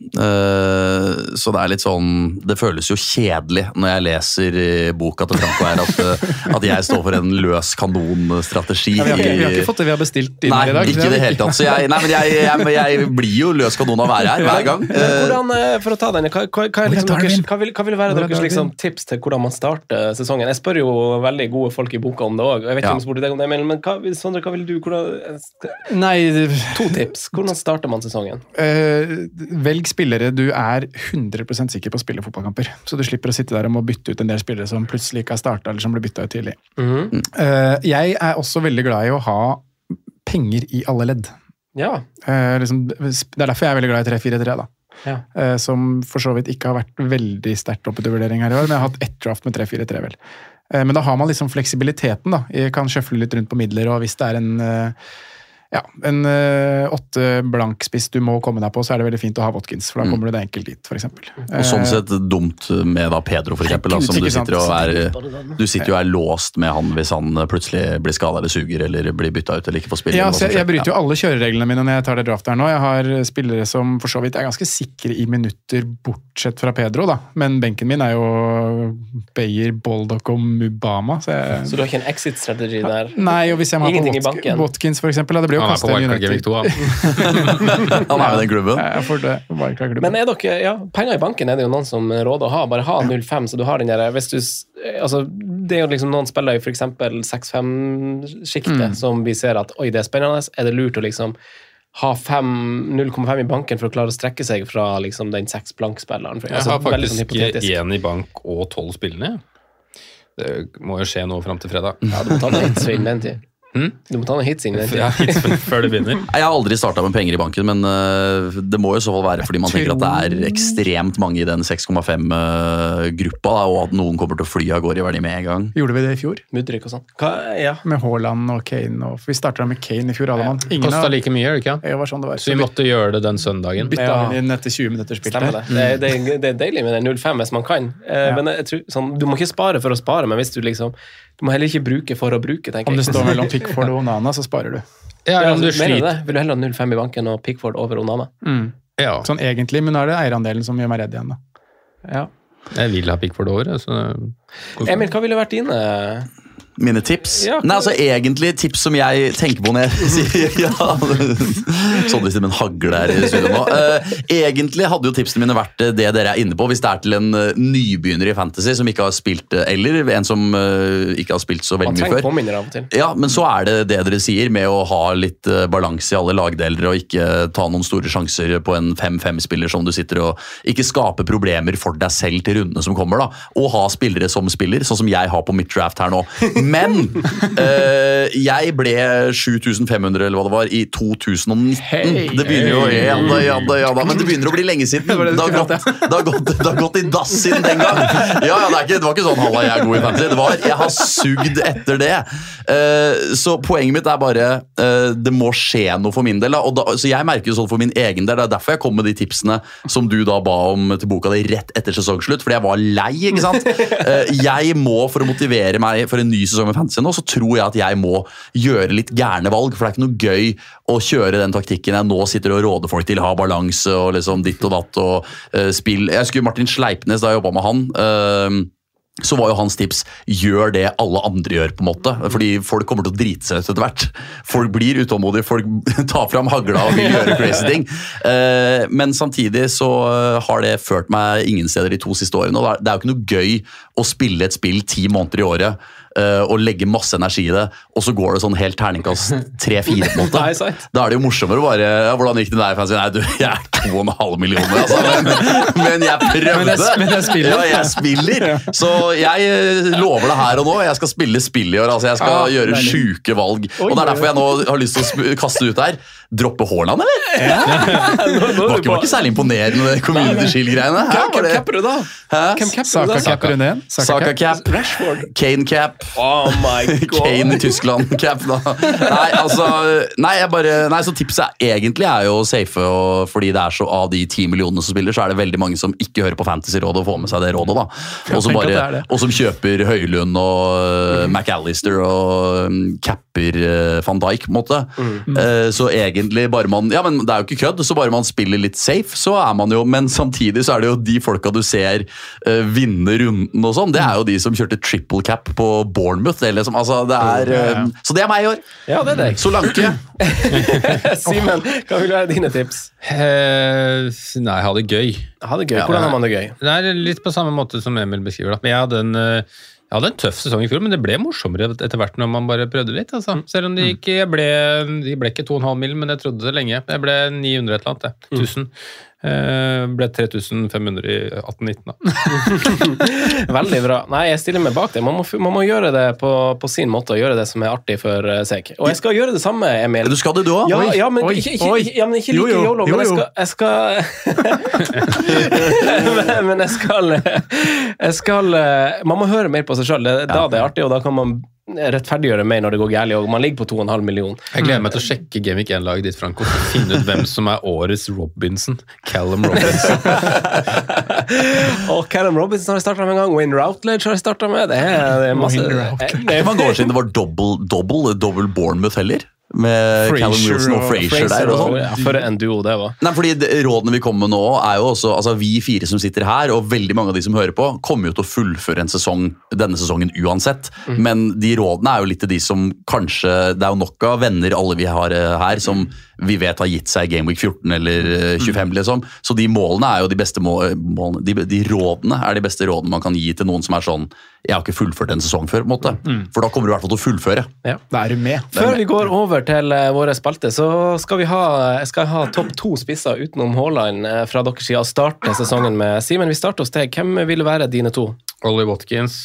Så det er litt sånn, det føles jo kjedelig når jeg leser i boka til Franco her at jeg står for en løs kanonstrategi. Ja, vi har ikke fått det vi har bestilt inn i dag. Nei, ikke det helt tatt. Så jeg blir jo løs kanon av å være her hver gang. Hvordan, for å ta denne, hva vil være deres liksom, tips til hvordan man starter sesongen? Jeg spør jo veldig gode folk i boka om det også. Jeg vet ikke om jeg spurte deg om det, men Sondre, hva vil du? Nei, 2 tips. Hvordan starter man sesongen? Velg spillere du er 100% sikker på å spille fotballkamper. Så du slipper å sitte der og må bytte ut en del spillere som plutselig ikke har startet, eller som ble byttet ut tidlig. Jeg er også veldig glad i å ha penger i alle ledd. Ja. Det er derfor jeg er veldig glad i 3-4-3 da. Ja. Som for så vidt ikke har vært veldig sterkt oppe til vurdering her i år, men jeg har hatt 1 draft med 3-4-3 vel. Men da har man liksom fleksibiliteten da. Jeg kan sjøfle litt rundt på midler, og hvis det er en 8 blank spiss du må komme deg på, så er det veldig fint å ha Watkins, for da kommer du deg enkelt dit, for eksempel. Og sånn sett dumt med da Pedro, for eksempel, som du sitter jo og er låst med han hvis han plutselig blir skadet eller suger, eller blir byttet ut, eller ikke får spille. Ja, jeg bryter jo alle kjørereglene mine når jeg tar det draft her nå. Jeg har spillere som for så vidt er ganske sikre i minutter, bortsett fra Pedro da, men benken min er jo Beyer, Boldock og Mubama. Så du har ikke en exit-strategi der? Nei, og hvis jeg må ha på Watkins, for eksempel, det blir jo kastet en United. Han er jo den klubben. Men er dere, penger i banken er det jo noen som råder å ha, bare ha 0,5, så du har den der, hvis du, altså, det er jo liksom noen spiller i for eksempel 6-5-skiktet, som vi ser at, oi, det er spennende, er det lurt å liksom ha 0,5 i banken for å klare å strekke seg fra liksom den 6 blankspilleren? Jeg har faktisk 1 i bank og 12 spillene. Det må jo skje noe frem til fredag. Ja, du må ta noen hits inn den tid. Du må ta noen hits inn den tid. Ja, hits før det begynner. Jeg har aldri startet med penger i banken, men det må jo i så fall være fordi man tenker at det er ekstremt mange i den 6,5-gruppa, og at noen kommer til å fly av gårde i verdi med en gang. Gjorde vi det i fjor? Mudrik og sånn. Med Haaland og Kane, og vi startet med Kane i fjor, alle mann. Kostet like mye, ikke? Det var sånn det var. Så vi måtte gjøre det den søndagen. Bytta vi inn etter 20 minutter spilt. Stemmer det. Det er deilig med den 0,5 hvis man kan. Men jeg tror, sånn, du må ikke spare for å spare, men hvis du liksom du må heller ikke bruke for å bruke, tenker jeg. Om det står mellom Pickford og Onana, så sparer du. Ja, om du sliter. Vil du heller ha 0,5 i banken og Pickford over Onana? Ja. Sånn egentlig, men nå er det eierandelen som gjør meg redd igjen da. Ja. Jeg vil ha Pickford over. Emil, hva ville vært dine... Mine tips? Ja, nei, altså egentlig tips som jeg tenker på når jeg sier sånn hvis det med en hagle her i studio nå. Egentlig hadde jo tipsene mine vært det dere er inne på, hvis det er til en nybegynner i fantasy som ikke har spilt, eller en som ikke har spilt så veldig mye før. Man trenger påminner av og til. Ja, men så er det dere sier med å ha litt balanse i alle lagdeler og ikke ta noen store sjanser på en 5-5-spiller som du sitter og ikke skaper problemer for deg selv til rundene som kommer da, og ha spillere som spiller, sånn som jeg har på mitt draft her nå. Men jeg ble 7500 eller hva det var i 2019. Det begynner jo men det begynner å bli lenge siden. Det har gått i dass siden den gang. Det var ikke sånn halla jeg er god i fantasy. Jeg har sugd etter det. Så poenget mitt er bare det må skje noe for min del da. Så jeg merker jo sånn for min egen del. Det er derfor jeg kom med de tipsene som du da ba om til boka di rett etter sesongslutt, fordi jeg var lei, ikke sant? Jeg må, for å motivere meg for en ny sesong med fantasy nå, så tror jeg at jeg må gjøre litt gærne valg, for det er ikke noe gøy å kjøre den taktikken jeg nå sitter og råder folk til, ha balanse og liksom ditt og datt og spill. Jeg skulle Martin Sleipnes da jeg jobbet med han, så var jo hans tips, gjør det alle andre gjør på en måte, fordi folk kommer til å drite seg ut etter hvert. Folk blir utålmodige, folk tar fram hagla og vil gjøre crazy ting. Men samtidig så har det ført meg ingen steder de 2 siste årene, og det er jo ikke noe gøy å spille et spill 10 måneder i året, og legge masse energi i det, og så går det sånn helt terningkast 3-4 på en måte. Nei, sant. Da er det jo morsommere bare, hvordan gikk det der? Nei, du, jeg er 2,5 millioner, altså, men jeg prøvde. Men jeg spiller. Ja, jeg spiller. Så jeg lover det her og nå, jeg skal spille spill i år, altså jeg skal gjøre syke valg, og det er derfor jeg nå har lyst til å kaste ut her. Droppe Haaland, eller? Det var ikke særlig imponerende, det Community Shield-greiene. Hvem capper du da? Saka capper hun igjen. Saka cap, Kane cap, Oh my god. Kane i Tyskland cap da. Nei, så tipset egentlig er jo safe, og fordi det er så av de 10 millionene som spiller, så er det veldig mange som ikke hører på Fantasy-rådet og får med seg det rådet da. Og som kjøper Høylund og McAllister og capper Van Dijk, på en måte. Så egentlig bare man, ja, men det er jo ikke kødd, så bare man spiller litt safe, så er man jo, men samtidig så er det jo de folka du ser vinne runden og sånn, det er jo de som kjørte triple cap på Bournemouth, eller liksom, altså det er, så det er meg i år. Ja, det er deg. Så lanke. Simen, hva vil være dine tips? Nei, ha det gøy. Ha det gøy, hvordan har man det gøy? Det er litt på samme måte som Emil beskriver det. Men jeg hadde en tøff sesong i fjor, men det ble morsommere etter hvert når man bare prøvde litt. Altså. Selv om de ble ikke 2,5 mill, men jeg trodde det lenge. Jeg ble 900 et eller annet, 1000. Ble 3500 i 18-19 da. Veldig bra. Nei, jeg stiller meg bak det. Man må gjøre det på sin måte, og gjøre det som er artig for seg. Og jeg skal gjøre det samme, Emil. Du skal det du også? Ja, men ikke like YOLO, men jeg skal men jeg skal man må høre mer på seg selv, da det er artig, og da kan man rettferdiggjøre mer når det går gærlig, og man ligger på 2,5 millioner. Jeg gleder meg til å sjekke Game Week 1-laget ditt, Franco, for å finne ut hvem som er årets Robinson. Callum Robinson. Og Callum Robinson har jeg startet med en gang, Wayne Routledge har jeg startet med, det er masse... Det var gård siden det var dobbel Bournemouth heller, med Callum Wilson og Fraser der og sånn. Ja, for en duo det var. Nei, fordi rådene vi kommer med nå er jo også, altså vi 4 som sitter her, og veldig mange av de som hører på, kommer jo til å fullføre en sesong, denne sesongen uansett, men de rådene er jo litt til de som kanskje, det er jo nok av venner alle vi har her, som vi vet har gitt seg Game Week 14 eller 25 liksom, så de målene er jo de beste målene, de rådene er de beste rådene man kan gi til noen som er sånn, jeg har ikke fullført en sesong før, på en måte. For da kommer du i hvert fall til å fullføre. Ja. Da er du med. Før vi går over til våre spalte, så skal jeg skal ha topp 2 spisser utenom Haaland fra deres side, og starte sesongen med. Simen, vi starter hos deg. Hvem vil være dine 2? Ollie Watkins.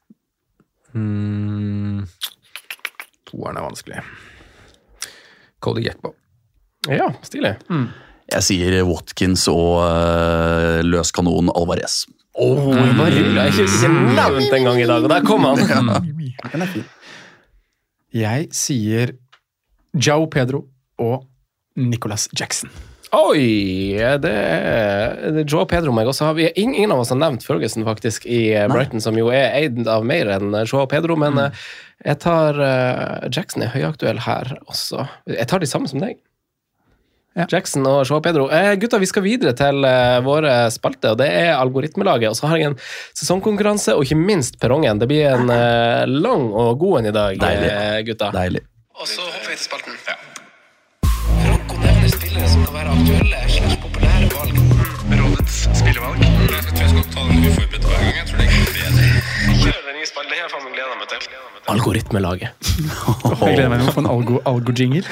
Toeren er vanskelig. Cody Gakpo. Ja, stilig. Jeg sier Watkins og løskanon Alvarez. Jeg har ikke nevnt en gang i dag, og der kom han. Den er fin. Jeg sier João Pedro og Nicolas Jackson. Oi, det er João Pedro meg også. Ingen av oss har nevnt Ferguson faktisk i Brighton, som jo er eid av mer enn João Pedro, men jeg tar Jackson er høyaktuell her også. Jeg tar de samme som deg. Ja. Jackson og João Pedro. Gutta, vi skal videre til våre spalte, og det er algoritmelaget, og så har jeg en sesongkonkurranse, og ikke minst perrongen. Det blir en lang og god en i dag, gutta. Deilig. Og så hopper vi til spalten. Franco nevner spillere som kan være aktuelle / populære valg. Rådets spillevalg. Jeg tror jeg skal ta den uforberedt hver gang. Jeg tror det er bedre. Kjør den nye spalten. Det her faen gleder meg til. Algoritmelaget. Jeg gleder meg til å få en algo-jingle.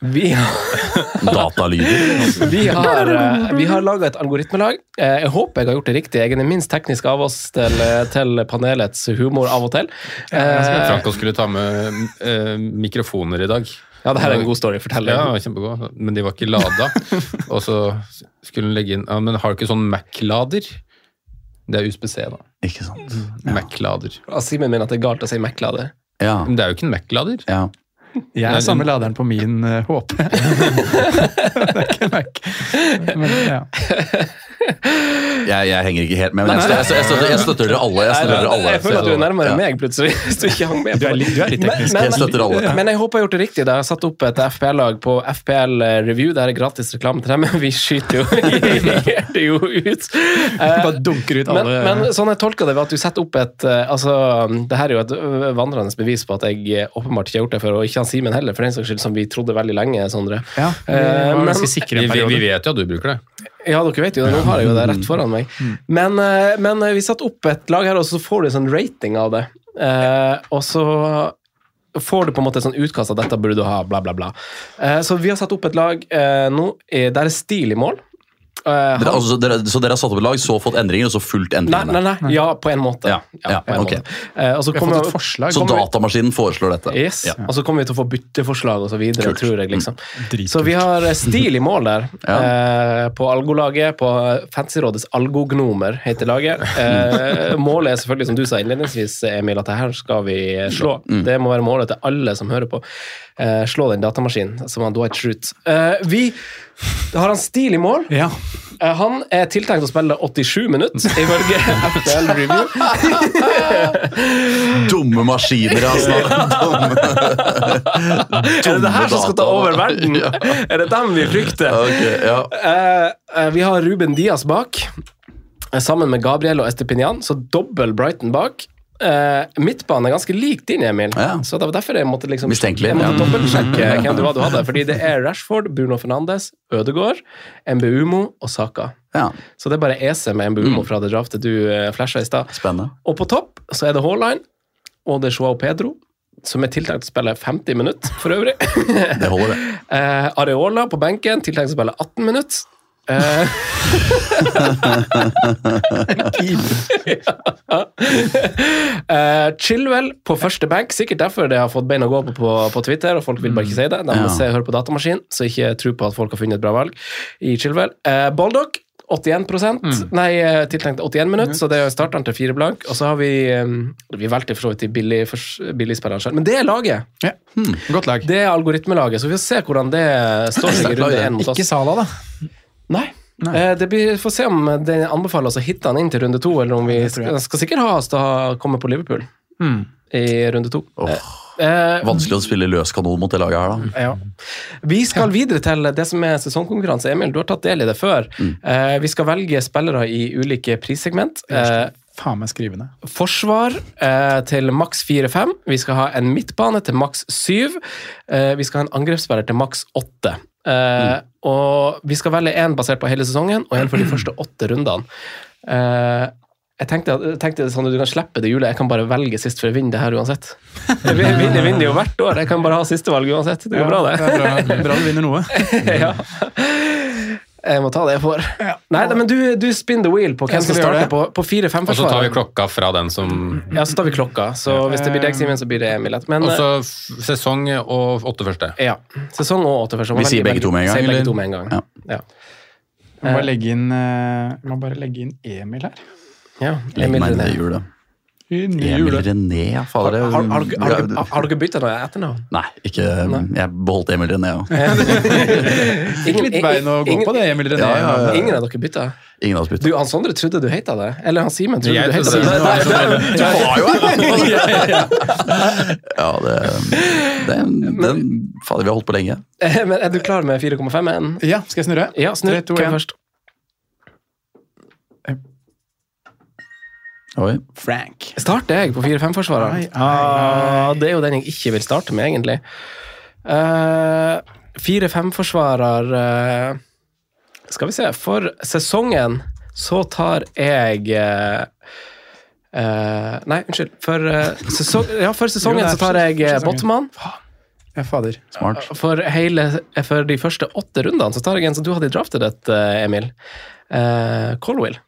Datalyder. Vi har laget et algoritmelag. Jeg håper jeg har gjort det riktig. Jeg er den minst teknisk av oss til panelets humor av og til. Franco skulle ta med mikrofoner i dag. Ja, det her er en god story, fortell. Ja, kjempegod. Men de var ikke lada. Og så skulle hun legge inn, ja, men har du ikke sånn Mac-lader? Det er USBC da. Ikke sant. Mac-lader. Simen min at det er galt å si Mac-lader. Ja. Men det er jo ikke en Mac-lader. Ja. Jeg er samme laderen på min HP. Det er ikke Mac. Men, ja. Jeg henger ikke helt med, men jeg støtter dere alle. Jeg føler at du er nærmere meg plutselig, hvis du ikke hang med. Du er litt teknisk. Jeg støtter alle. Men jeg håper jeg har gjort det riktig. Da jeg har satt opp et FPL-lag på FPL Review. Det er gratis reklame til dem, men vi skyter jo ut. Bare dunker ut alle. Men sånn jeg tolker det ved at du setter opp et, altså, det her er jo et vandrende bevis på at jeg åpenbart ikke har gjort det før, og ikke han Simen heller, for den saks skyld, som vi trodde veldig lenge, Sondre. Ja, vi var ganske sikre en periode. Vi vet jo at du bruker det. Ja, dere vet jo det, nå har jeg jo det rett foran meg. Men vi satt opp et lag her, og så får du en sånn rating av det. Og så får du på en måte et sånn utkast av dette burde du ha, bla bla bla. Så vi har satt opp et lag nå, der Stil i mål. Så dere har satt opp et lag, så fått endringer, og så fulgt endringene? Nei, ja, på en måte. Ja, på en okay. måte. Og så vi har fått et forslag. Så datamaskinen foreslår dette? Yes, og så kommer vi til å få bytteforslag og så videre, tror jeg liksom. Så vi har Stil i mål der, på Algo-laget, på Fantasyrådets Algo-gnomer heter laget. Målet er selvfølgelig, som du sa innledningsvis, Emil, at her skal vi slå. Det må være målet til alle som hører på. Slå den datamaskinen, som han Dwight Schrute. Vi har han Stil i mål. Ja. Han er tiltenkt å spille 87 minutter ifølge FPL Review. Dumme maskiner, altså. Er det her som skal ta over verden? Er det dem vi frykter? Okay, ja. Vi har Ruben Dias bak, sammen med Gabriel og Estepinian, så dobbel Brighton bak. Midtbanen er ganske lik din, Emil, så det var derfor jeg måtte liksom mistenkelig. Jeg måtte dobbeltsjekke hvem du hadde, fordi det er Rashford, Bruno Fernandes, Ødegaard, Mbeumo og Saka. Så det er bare EC med Mbeumo fra det draftet du flashet i sted. Spennende. Og på topp så er det Haaland, og det er Joao Pedro, som er tiltenkt å spille 50 minutter for øvrig. Det holder det. Areola på benken, tiltenkt å spille 18 minutter. Chilwell på første benk, sikkert derfor det har fått bein å gå på Twitter, og folk vil bare ikke si det. De må høre på datamaskin, så ikke tro på at folk har funnet et bra valg i Chilwell. Baldock 81%, tiltenkt 81 minutter, så det starter han til 4 blank, og så har vi valgte for så vidt til billigspilleren selv, men det er laget. Godt lag. Det er algoritmelaget, så vi får se hvordan det står seg i runde 1 mot oss. Ikke Salah da? Nei. Får se om det anbefaler oss å hitte han inn til runde 2, eller om vi skal sikkert ha oss til å komme på Liverpool i runde 2. Vanskelig å spille løs kanon mot det laget her da. Ja. Vi skal videre til det som er sesongkonkurranse. Emil, du har tatt del i det før. Vi skal velge spillere i ulike prissegment. Faen meg skrivende. Forsvar til maks 4-5. Vi skal ha en midtbane til maks 7. Vi skal ha en angrepsspiller til maks 8. Og vi skal velge en basert på hele sesongen, og en for de første 8 rundene. Jeg tenkte sånn at du kan slippe det julet. Jeg kan bare velge sist for å vinne det her uansett. Jeg vinner jo hvert år. Jeg kan bare ha siste valg uansett. Det går bra, det. Det er bra du vinner noe. Ja. Jeg må ta det jeg får. Nei, men du spin the wheel på hvem som starter på 4-5 forsvar. Og så tar vi klokka fra den som... Ja, så tar vi klokka. Så hvis det blir deg, Simen, så blir det Emil. Og så sesong og 8 første. Ja, sesong og 8 første. Vi sier begge to med en gang. Ja. Jeg må bare legge inn Emil her. Ja, Emil René. Emil René, ja, fader. Har dere byttet noe etternavn? Nei, ikke. Jeg beholdt Emil René. Fikk litt bein å gå på det, Emil René. Ingen av dere byttet? Ingen av oss byttet. Han Sondre trodde du heter det, eller han Simen trodde du heter det. Du var jo her! Ja, fader, vi har holdt på lenge. Men er du klar med 4,5-en? Ja, skal jeg snurre? Ja, snurr. Hvem først? Oi. Frank. Starter jeg på 4-5-forsvarer? Det er jo den jeg ikke vil starte med, egentlig. 4-5-forsvarer skal vi se, for sesongen så tar jeg nei, unnskyld. For sesongen så tar jeg Botman. Ja, fader. Smart. For de første 8 rundene så tar jeg en som du hadde i draftet et, Emil. Colwill.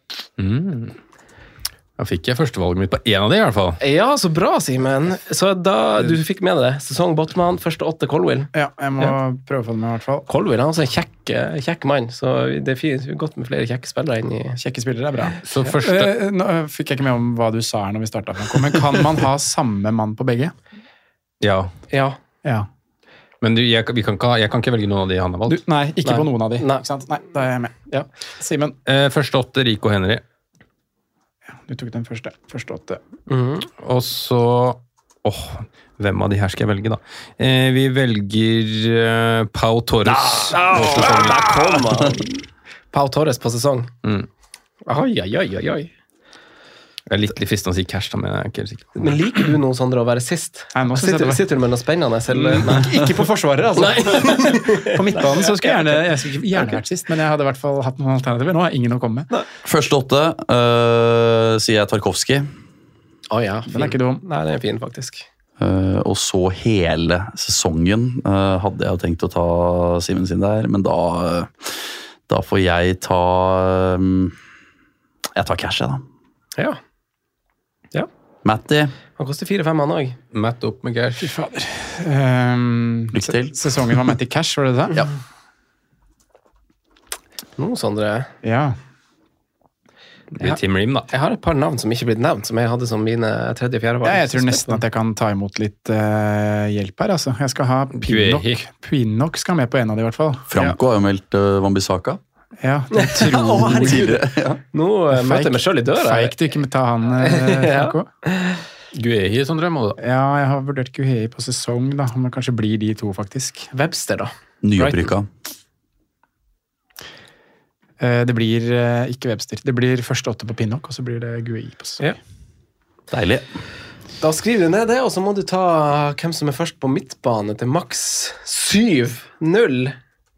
Da fikk jeg førstevalget mitt på en av de i hvert fall. Ja, så bra, Simen. Så da du fikk med det. Sesong Botman, første 8 Colwill. Ja, jeg må prøve å få det med i hvert fall. Colwill, han er en kjekk mann, så det er fint, godt med flere kjekke spillere inn i... Kjekke spillere er bra. Så første... Nå fikk jeg ikke med om hva du sa her når vi startet. Men kan man ha samme mann på begge? Ja. Men jeg kan ikke velge noen av de han har valgt. Nei, ikke på noen av de. Nei, da er jeg med. Ja. Simen? Første 8, Rico Henry. Du tok den første 8. Og så hvem av de her skal jeg velge da? Vi velger Pau Torres på sesong. Der kom han! Pau Torres på sesong. Oi. Jeg er litt fristende å si cash da, men jeg er ikke helt sikker. Men liker du noe, Sondre, å være sist? Sitter du med noe spennende? Ikke på forsvaret, altså. På midtbanen så skulle jeg gjerne vært sist, men jeg hadde i hvert fall hatt noen alternativer. Nå har jeg ingen å komme med. Første 8 sier jeg Tarkovski. Ja, Den ikke dum. Nei, den fin faktisk. Og så hele sesongen hadde jeg jo tenkt å ta Simen sin der, men da får jeg ta cash, jeg da. Ja. Matty. Han koster 4-5 han også. Matt opp med cash. Fy fader. Lykke til. Sesongen var Matty Cash, var det det? Ja. Nå, Sondre. Ja. Det blir Tim Ream, da. Jeg har et par navn som ikke er blitt nevnt, som jeg hadde som mine 3. og 4. valg. Ja, jeg tror nesten at jeg kan ta imot litt hjelp her, altså. Jeg skal ha Guehi. Pinnock skal med på en av de, i hvert fall. Franco har jo meldt Wan-Bissaka. Ja, det tror Tidligere, ja. Nå møter jeg meg selv i døra. Feik du ikke med ta han, Franco. Guehi, Sondre, må du da. Ja, jeg har vurdert Guehi på sesong, da. Om det kanskje blir de to, faktisk. Webster, da. Nyopprykka. Det blir ikke Webster. Det blir første 8 på Pinnock, og så blir det Guehi på sesong. Ja. Deilig. Da skriver du ned det, og så må du ta hvem som er først på midtbane til maks 7-0.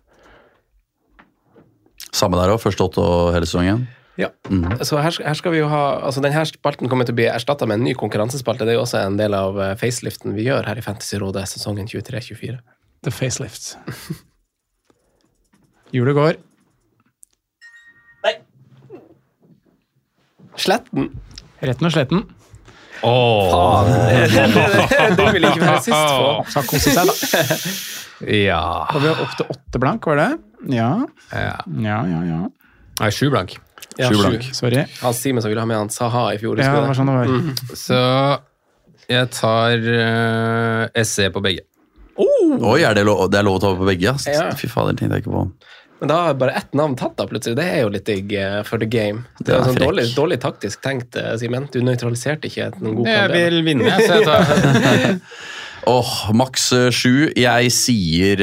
Samme der også, første 8 og hele sesongen. Ja, så her skal vi jo ha, altså denne spalten kommer til å bli erstattet med en ny konkurransespalte. Det er jo også en del av faceliften vi gjør her i Fantasyrådet sesongen 23-24. The facelift. Julet går. Sletten. Retten og sletten. Faen, det vil ikke være sist på. Skal kose seg, da. Ja. Og vi har opp til 8 blank, var det? Ja. Ja. Nei, 7 blank. Ja, 7 blank. Sorry. Han Simen som ville ha med han Saha i fjor. Ja, det var sånn det var. Så jeg tar SE på begge. Oi, det er lov å ta på begge? Ja. Fy fader, tenkte jeg ikke på. Men da har bare ett navn tatt da, plutselig. Det er jo litt digg for the game. Det er sånn frekk. dårlig taktisk tenkt, Simen. Du nøytraliserte ikke noen god Jeg kandidat. vil vinne, så jeg tar Maks 7. Jeg sier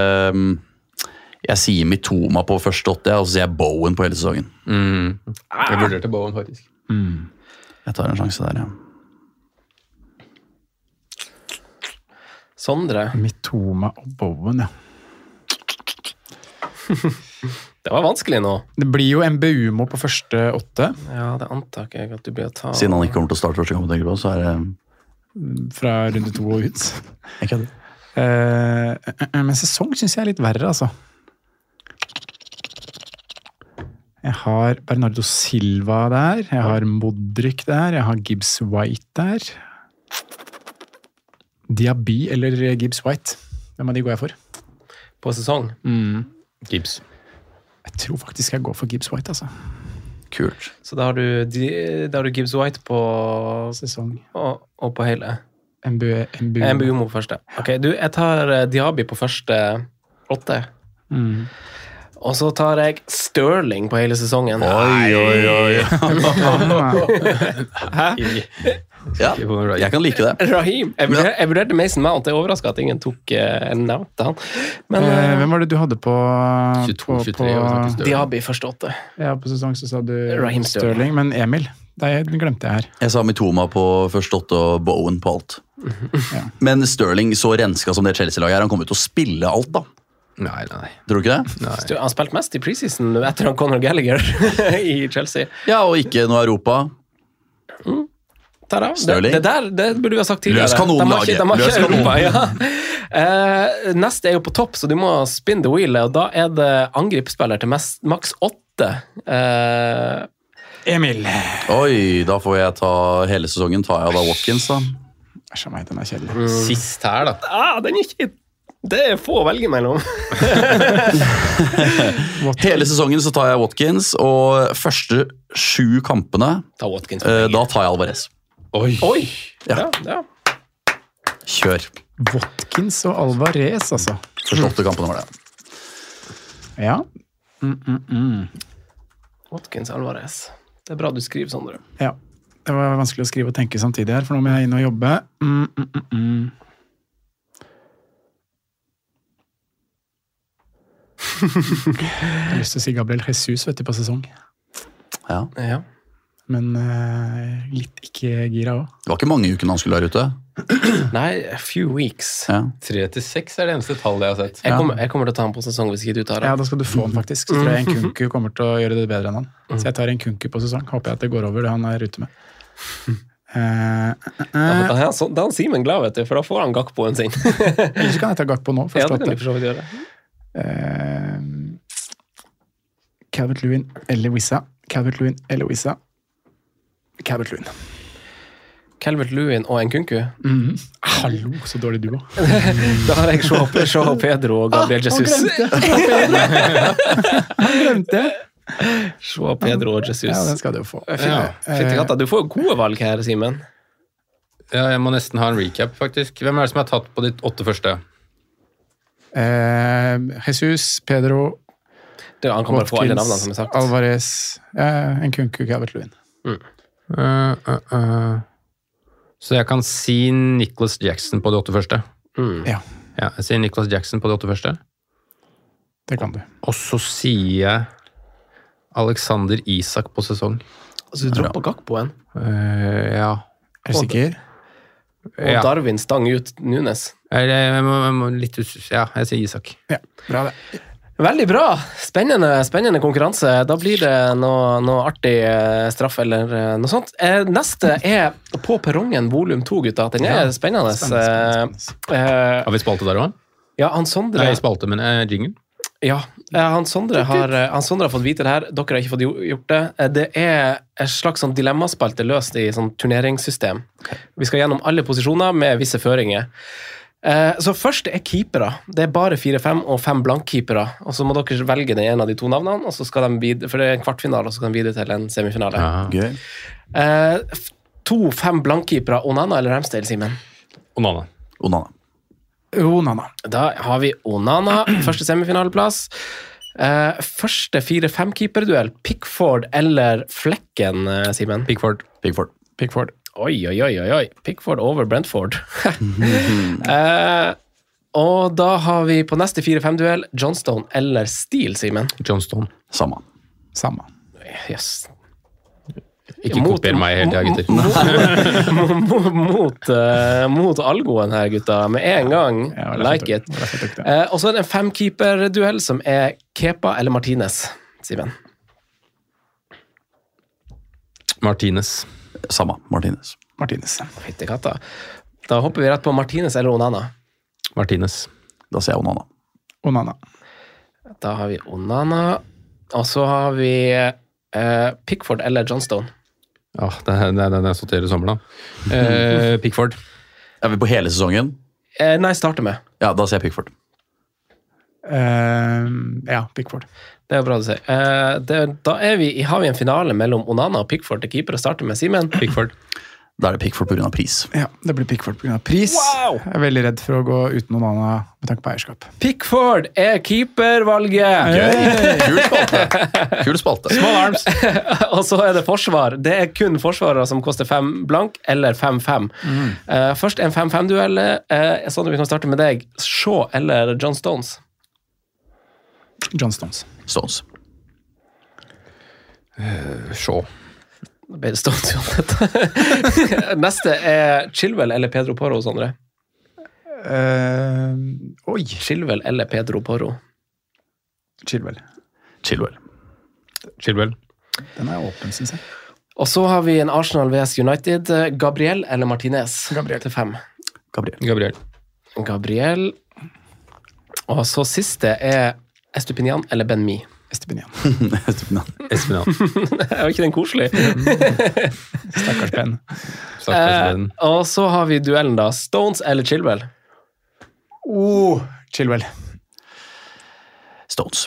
Mitoma på første 8, og så sier jeg Bowen på hele sesongen. Jeg vurderte Bowen, faktisk. Jeg tar en sjanse der, ja. Sondre. Mitoma og Bowen, ja. Det var vanskelig nå. Det blir jo MBUMO på første 8 Ja, det antar jeg at du blir å ta. Siden han ikke kommer til å starte første kamp, tenker jeg på, så er det... fra runde 2 og ut. Jeg kødder. Men sesong synes jeg er litt verre, altså. Jeg har Bernardo Silva der, jeg har Modric der, jeg har Gibbs White der. Diaby eller Gibbs White. Hvem av de går jeg for? På sesong. Gibbs. Jeg tror faktisk jeg går for Gibbs White, altså. Kult. Så da har du Gibbs White på Sesong. og på hele. MBUMO på første. Ok, jeg tar Diaby på første 8. Og så tar jeg Sterling på hele sesongen. Oi. Hæ? Ja, jeg kan like det. Raheem. Jeg vurderte Mason Mount. Jeg er overrasket at ingen tok en navn til han. Men hvem var det du hadde på 22-23 Diaby første 8. Ja, på sesong så sa du Raheem Sterling, men Emil, det glemte jeg her. Jeg sa Mitoma på første 8 og Bowen på alt. Men Sterling, så renska som det Chelsea-laget er, han kommer ut til å spille alt da. Nei. Tror du ikke det? Nei. Han spilte mest i preseason etter han Conor Gallagher i Chelsea. Ja, og ikke noe Europa. Det burde vi ha sagt tidligere. Løs kanonlaget. De har ikke Europa, ja. Neste er jo på topp, så du må spin the wheel, og da er det angripsspiller til maks 8. Emil. Oi, da får jeg ta hele sesongen. Tar jeg da Watkins, da? Æsj, meg, den er kjedelig. Sist her, da. Den er ikke... Det er få å velge mellom. Hele sesongen så tar jeg Watkins, og første 7 kampene, Ta Watkins. da tar jeg Alvarez. Oi! Ja. Ja. Kjør. Watkins og Alvarez, altså. Første 8 kampene var det. Ja. Watkins Alvarez. Det er bra du skriver, Sondre. Ja. Det var vanskelig å skrive og tenke samtidig her, for nå må jeg inn og jobbe. Jeg har lyst til å si Gabriel Jesus, vet du, på sesong. Ja. Men litt ikke gira også. Det var ikke mange ukene han skulle være ute. Nei, a few weeks. Ja. 3-6 er det eneste tallet jeg har sett. Jeg kommer til å ta han på sesong hvis ikke du tar Ja, han. da skal du få den faktisk. Så tror jeg en Kunku kommer til å gjøre det bedre enn han. Så jeg tar en Kunku på sesong. Håper jeg at det går over det han er ute med. Da er Simen glad, vet du, for da får han Gakpoen sin. Eller så kan jeg ta Gakpo nå. Ja, det kan du for så vidt gjøre. Calvert-Lewin eller Wissa. Calvert-Lewin eller Wissa. Calvert-Lewin. Calvert-Lewin og Nkunku. Hallo, så dårlig du var. Da har jeg Joao Pedro og Gabriel Jesus. Han glemte. Joao Pedro og Jesus. Ja, den skal du få. Du får gode valg her, Simen. Ja, jeg må nesten ha en recap, faktisk. Hvem er det som har tatt på de 8 første? Jesus, Pedro, Han kan bare få alle navnene som er sagt. Alvarez, Nkunku, Calvert-Lewin. Så jeg kan si Nicholas Jackson på de 8 første. Ja, Jeg sier Nicholas Jackson på de 8 første. det kan du. Og så sier jeg Alexander Isak på sesong. Altså, du dropper Gakpoen. Ja. Er du sikker? Og Darwin stang ut Nunes. Jeg må litt ja, jeg sier Isak. Ja, bra det. Veldig bra! Spennende konkurranse. Da blir det noe artig straff eller noe sånt. Neste er På perrongen volum 2, gutta. Den er spennende. Har vi spalte der også? Ja, han Sondre... Nei, spalte, men jingle. Ja, han Sondre har fått vite det her. Dere har ikke fått gjort det. Det er et slags sånn dilemmaspalte løst i sånn turneringssystem. Vi skal gjennom alle posisjoner med visse føringer. Så først er keepere. Det er bare 4-5 og 5 blankkeepere. Og så må dere velge den ene av de 2 navnene, og så skal de videre, for det er en kvartfinale, og så kan de videre til en semifinale. Gøy. 2-5 blankkeepere. Onana eller Ramsdale, Simen? Onana. Onana. Da har vi Onana, første semifinaleplass. Første 4-5-keeperduell. Pickford eller Flekken, Simen? Pickford. Oi. Pickford over Brentford. Og da har vi på neste 4-5-duell Johnstone eller Steele, Simen? Johnstone. Samme. Yes. Ikke kopier meg hele tiden, gutter. Mot algoen her, gutta. Med en gang. Like it. Og så er det en 5-keeper-duell som er Kepa eller Martinez, Simen? Martinez. Samme. Martinez. Fitte katta. Da hopper vi rett på Martinez eller Onana. Martinez. Da sier jeg Onana. Da har vi Onana. Og så har vi Pickford eller Johnstone. Ja, det er den jeg sorterer i sommer, da. Pickford. Er vi på hele sesongen? Nei, starter med. Ja, da sier jeg Pickford. Ja, Pickford. Det er bra du sier. Da har vi en finale mellom Onana og Pickford til keeper og starter med Simen. Pickford. Da er det Pickford på grunn av pris. Ja, det blir Pickford på grunn av pris. Wow! Jeg er veldig redd for å gå uten Onana med tanke på eierskap. Pickford er keepervalget! Gøy! Kul spalte. Small arms. Og så er det forsvar. Det er kun forsvarere som koster 5 blank eller 5-5. Først en 5-5-duell. Sånn at vi kan starte med deg. Shaw eller John Stones? John Stones. Shaw. Da ble det Stones uansett. Neste er Chilwell eller Pedro Porro, Sondre? Chilwell eller Pedro Porro? Chilwell. Den er åpen, synes jeg. Og så har vi en Arsenal vs United. Gabriel eller Martinez? Gabriel. Til 5. Gabriel. Og så siste er Estupinian eller Ben-Mi? Estupinian. Er jo ikke den koselig? Stakkars Ben. Og så har vi duellen da. Stones eller Chilwell? Chilwell. Stones.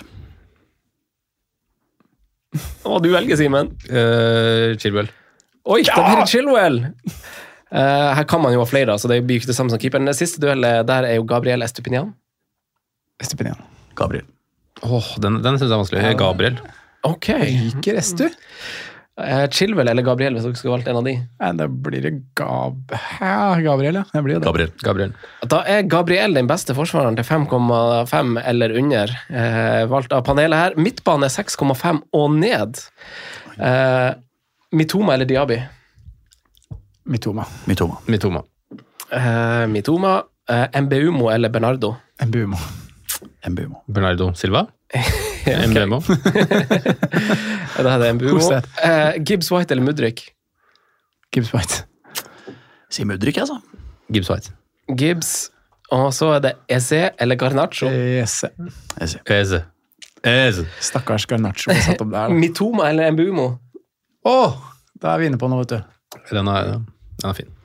Du velger, Simen. Chilwell. Oi, da blir det Chilwell! Her kan man jo ha flere, så det blir ikke det samme som keeperen. Den siste duellen der er jo Gabriel Estupinian. Gabriel. Den synes jeg er vanskelig. Gabriel. Ok. Liker Estu? Chilwell eller Gabriel, hvis dere skulle valgt en av de? Da blir det Gabriel, ja. Det blir det. Gabriel. Da er Gabriel den beste forsvareren til 5,5 eller under, valgt av panelet her. Midtbane 6,5 og ned. Mitoma eller Diaby? Mitoma. Mbeumo eller Bernardo? Mbeumo. Bernardo Silva? Mbeumo. Da er det Mbeumo. Gibbs White eller Mudryk? Gibbs White. Si Mudryk, altså. Gibbs White. Gibbs, og så det Eze eller Garnacho. Eze. Eze. Stakkars Garnacho ble satt opp der. Da. Mitoma eller Mbumo. Da er vi inne på noe, vet du. Den er fin.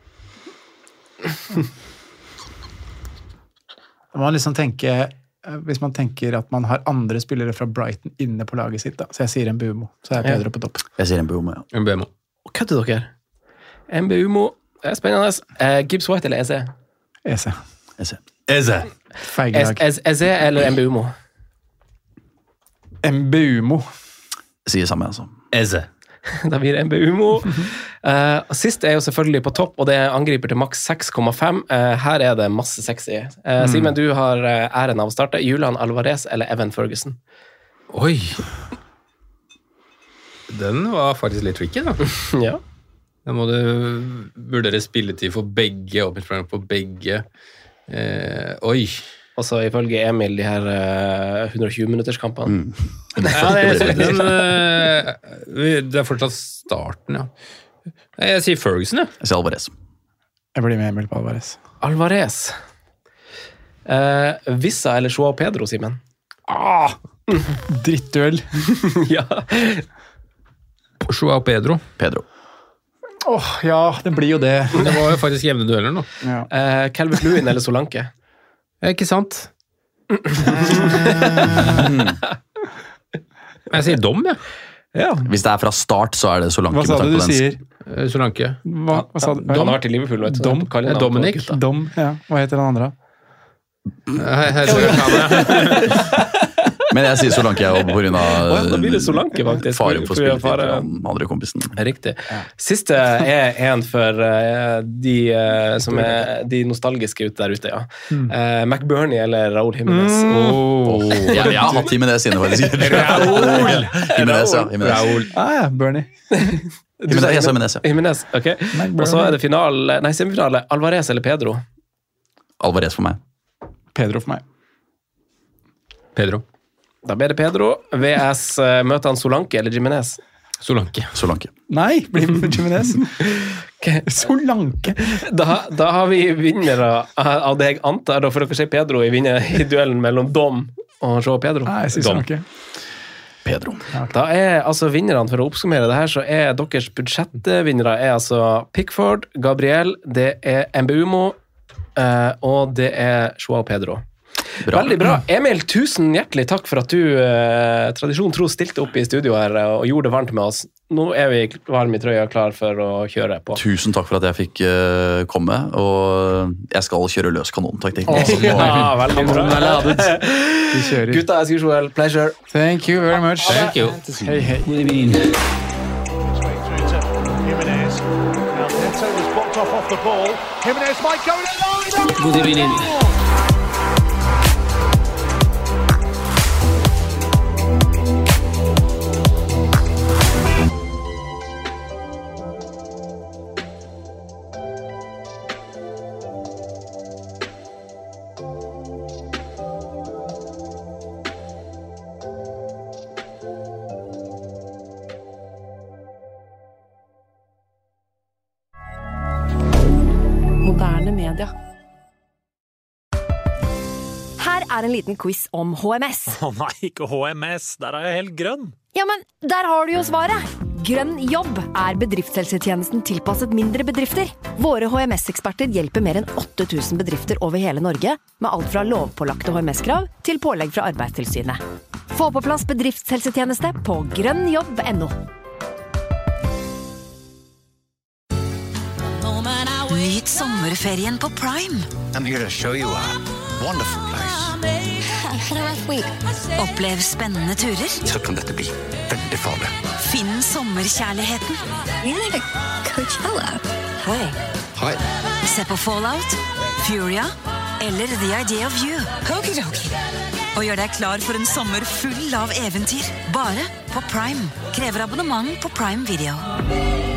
Man liksom tenker, hvis man tenker at man har andre spillere fra Brighton inne på laget sitt, da. Så jeg sier Mbumo, så er Pedro på topp. Jeg sier Mbumo, ja. Mbumo. Kødder dere? Mbumo, det er spennende. Gibbs White eller Eze? Eze. Feigelag. Eze eller Mbumo? Mbumo. Sier samme, altså. Eze. Da blir det Mbumo. Sist er jo selvfølgelig på topp, og det angriper til maks 6,5. Her er det masse sexy. Simen, du har æren av å starte. Julian Alvarez eller Evan Ferguson? Oi. Den var faktisk litt tricky, da. Ja. Da må du vurdere spilletid for begge, åpningsprogram for begge. Oi. Og så ifølge Emil de her 120-minutterskampene. Det er fortsatt starten, ja. Jeg sier Ferguson, ja. Jeg sier Alvarez. Jeg blir med Emil på Alvarez. Alvarez. Vissa eller Joao Pedro, Simen? Drittduell. Ja. Joao Pedro. Ja, det blir jo det. Det var jo faktisk jevne dueller nå. Ja. Calvert Lewin eller Solanke? Ikke sant? Jeg sier dom, ja. Ja. Hvis det er fra start, så er det Solanke. Hva sa du sier? Solanke. Hva sa du? Han har vært i Liverpool, vet du. Dominic. Ja. Hva heter den andre? Men jeg sier Solanke på grunn av da blir det Solanke, faktisk. Faren for spilletid for den andre kompisen. Riktig. Siste er en for de som er de nostalgiske ute der ute, ja. McBurney eller Raúl Jiménez. Jeg har hatt Jiménez inne, faktisk. Jiménez, ja. Ja, Bernie. Jeg sa Jiménez, ja. Jiménez, ok. Og så er det semifinale. Alvarez eller Pedro? Alvarez for meg. Pedro for meg. Pedro. Da blir det Pedro. VS møter han Solanke eller Jiménez? Solanke. Nei, blir med Jiménez. Solanke. Da har vi vinnere av det jeg antar, for dere ser Pedro i duellen mellom Dom og Joao Pedro. Nei, jeg sier Solanke. Pedro. Da er altså vinnerne, for å oppsummere det her, så er deres budsjettvinnere er altså Pickford, Gabriel, det er Mbumo, og det er Joao Pedro. Bra. Veldig bra. Emil, tusen hjertelig takk for at du tradisjon tro stilte opp i studio her og gjorde det varmt med oss. Nå er vi varme i trøya klar for å kjøre på. Tusen takk for at jeg fikk komme, og jeg skal kjøre løs kanon, takk. Ja, veldig bra. Vi kjører. Gutta, as usual, pleasure. Thank you very much. Thank you. Hei. Good evening. Good evening. Moderne media. Her er en liten quiz om HMS. Nei, ikke HMS. Der er jeg helt grønn. Ja, men der har du jo svaret! Grønn jobb er bedriftshelsetjenesten tilpasset mindre bedrifter. Våre HMS-eksperter hjelper mer enn 8000 bedrifter over hele Norge med alt fra lovpålagte HMS-krav til pålegg fra Arbeidstilsynet. Få på plass bedriftshelsetjeneste på grønnjobb.no. Nyt sommerferien på Prime. I'm here to show you a wonderful place. Opplev spennende turer. Så kan dette bli veldig farlig. Finn sommerkjærligheten. Coachella. Hi. Se på Fallout, Furia eller The Idea of You. Og gjør deg klar for en sommer full av eventyr. Bare på Prime. Krever abonnement på Prime Video.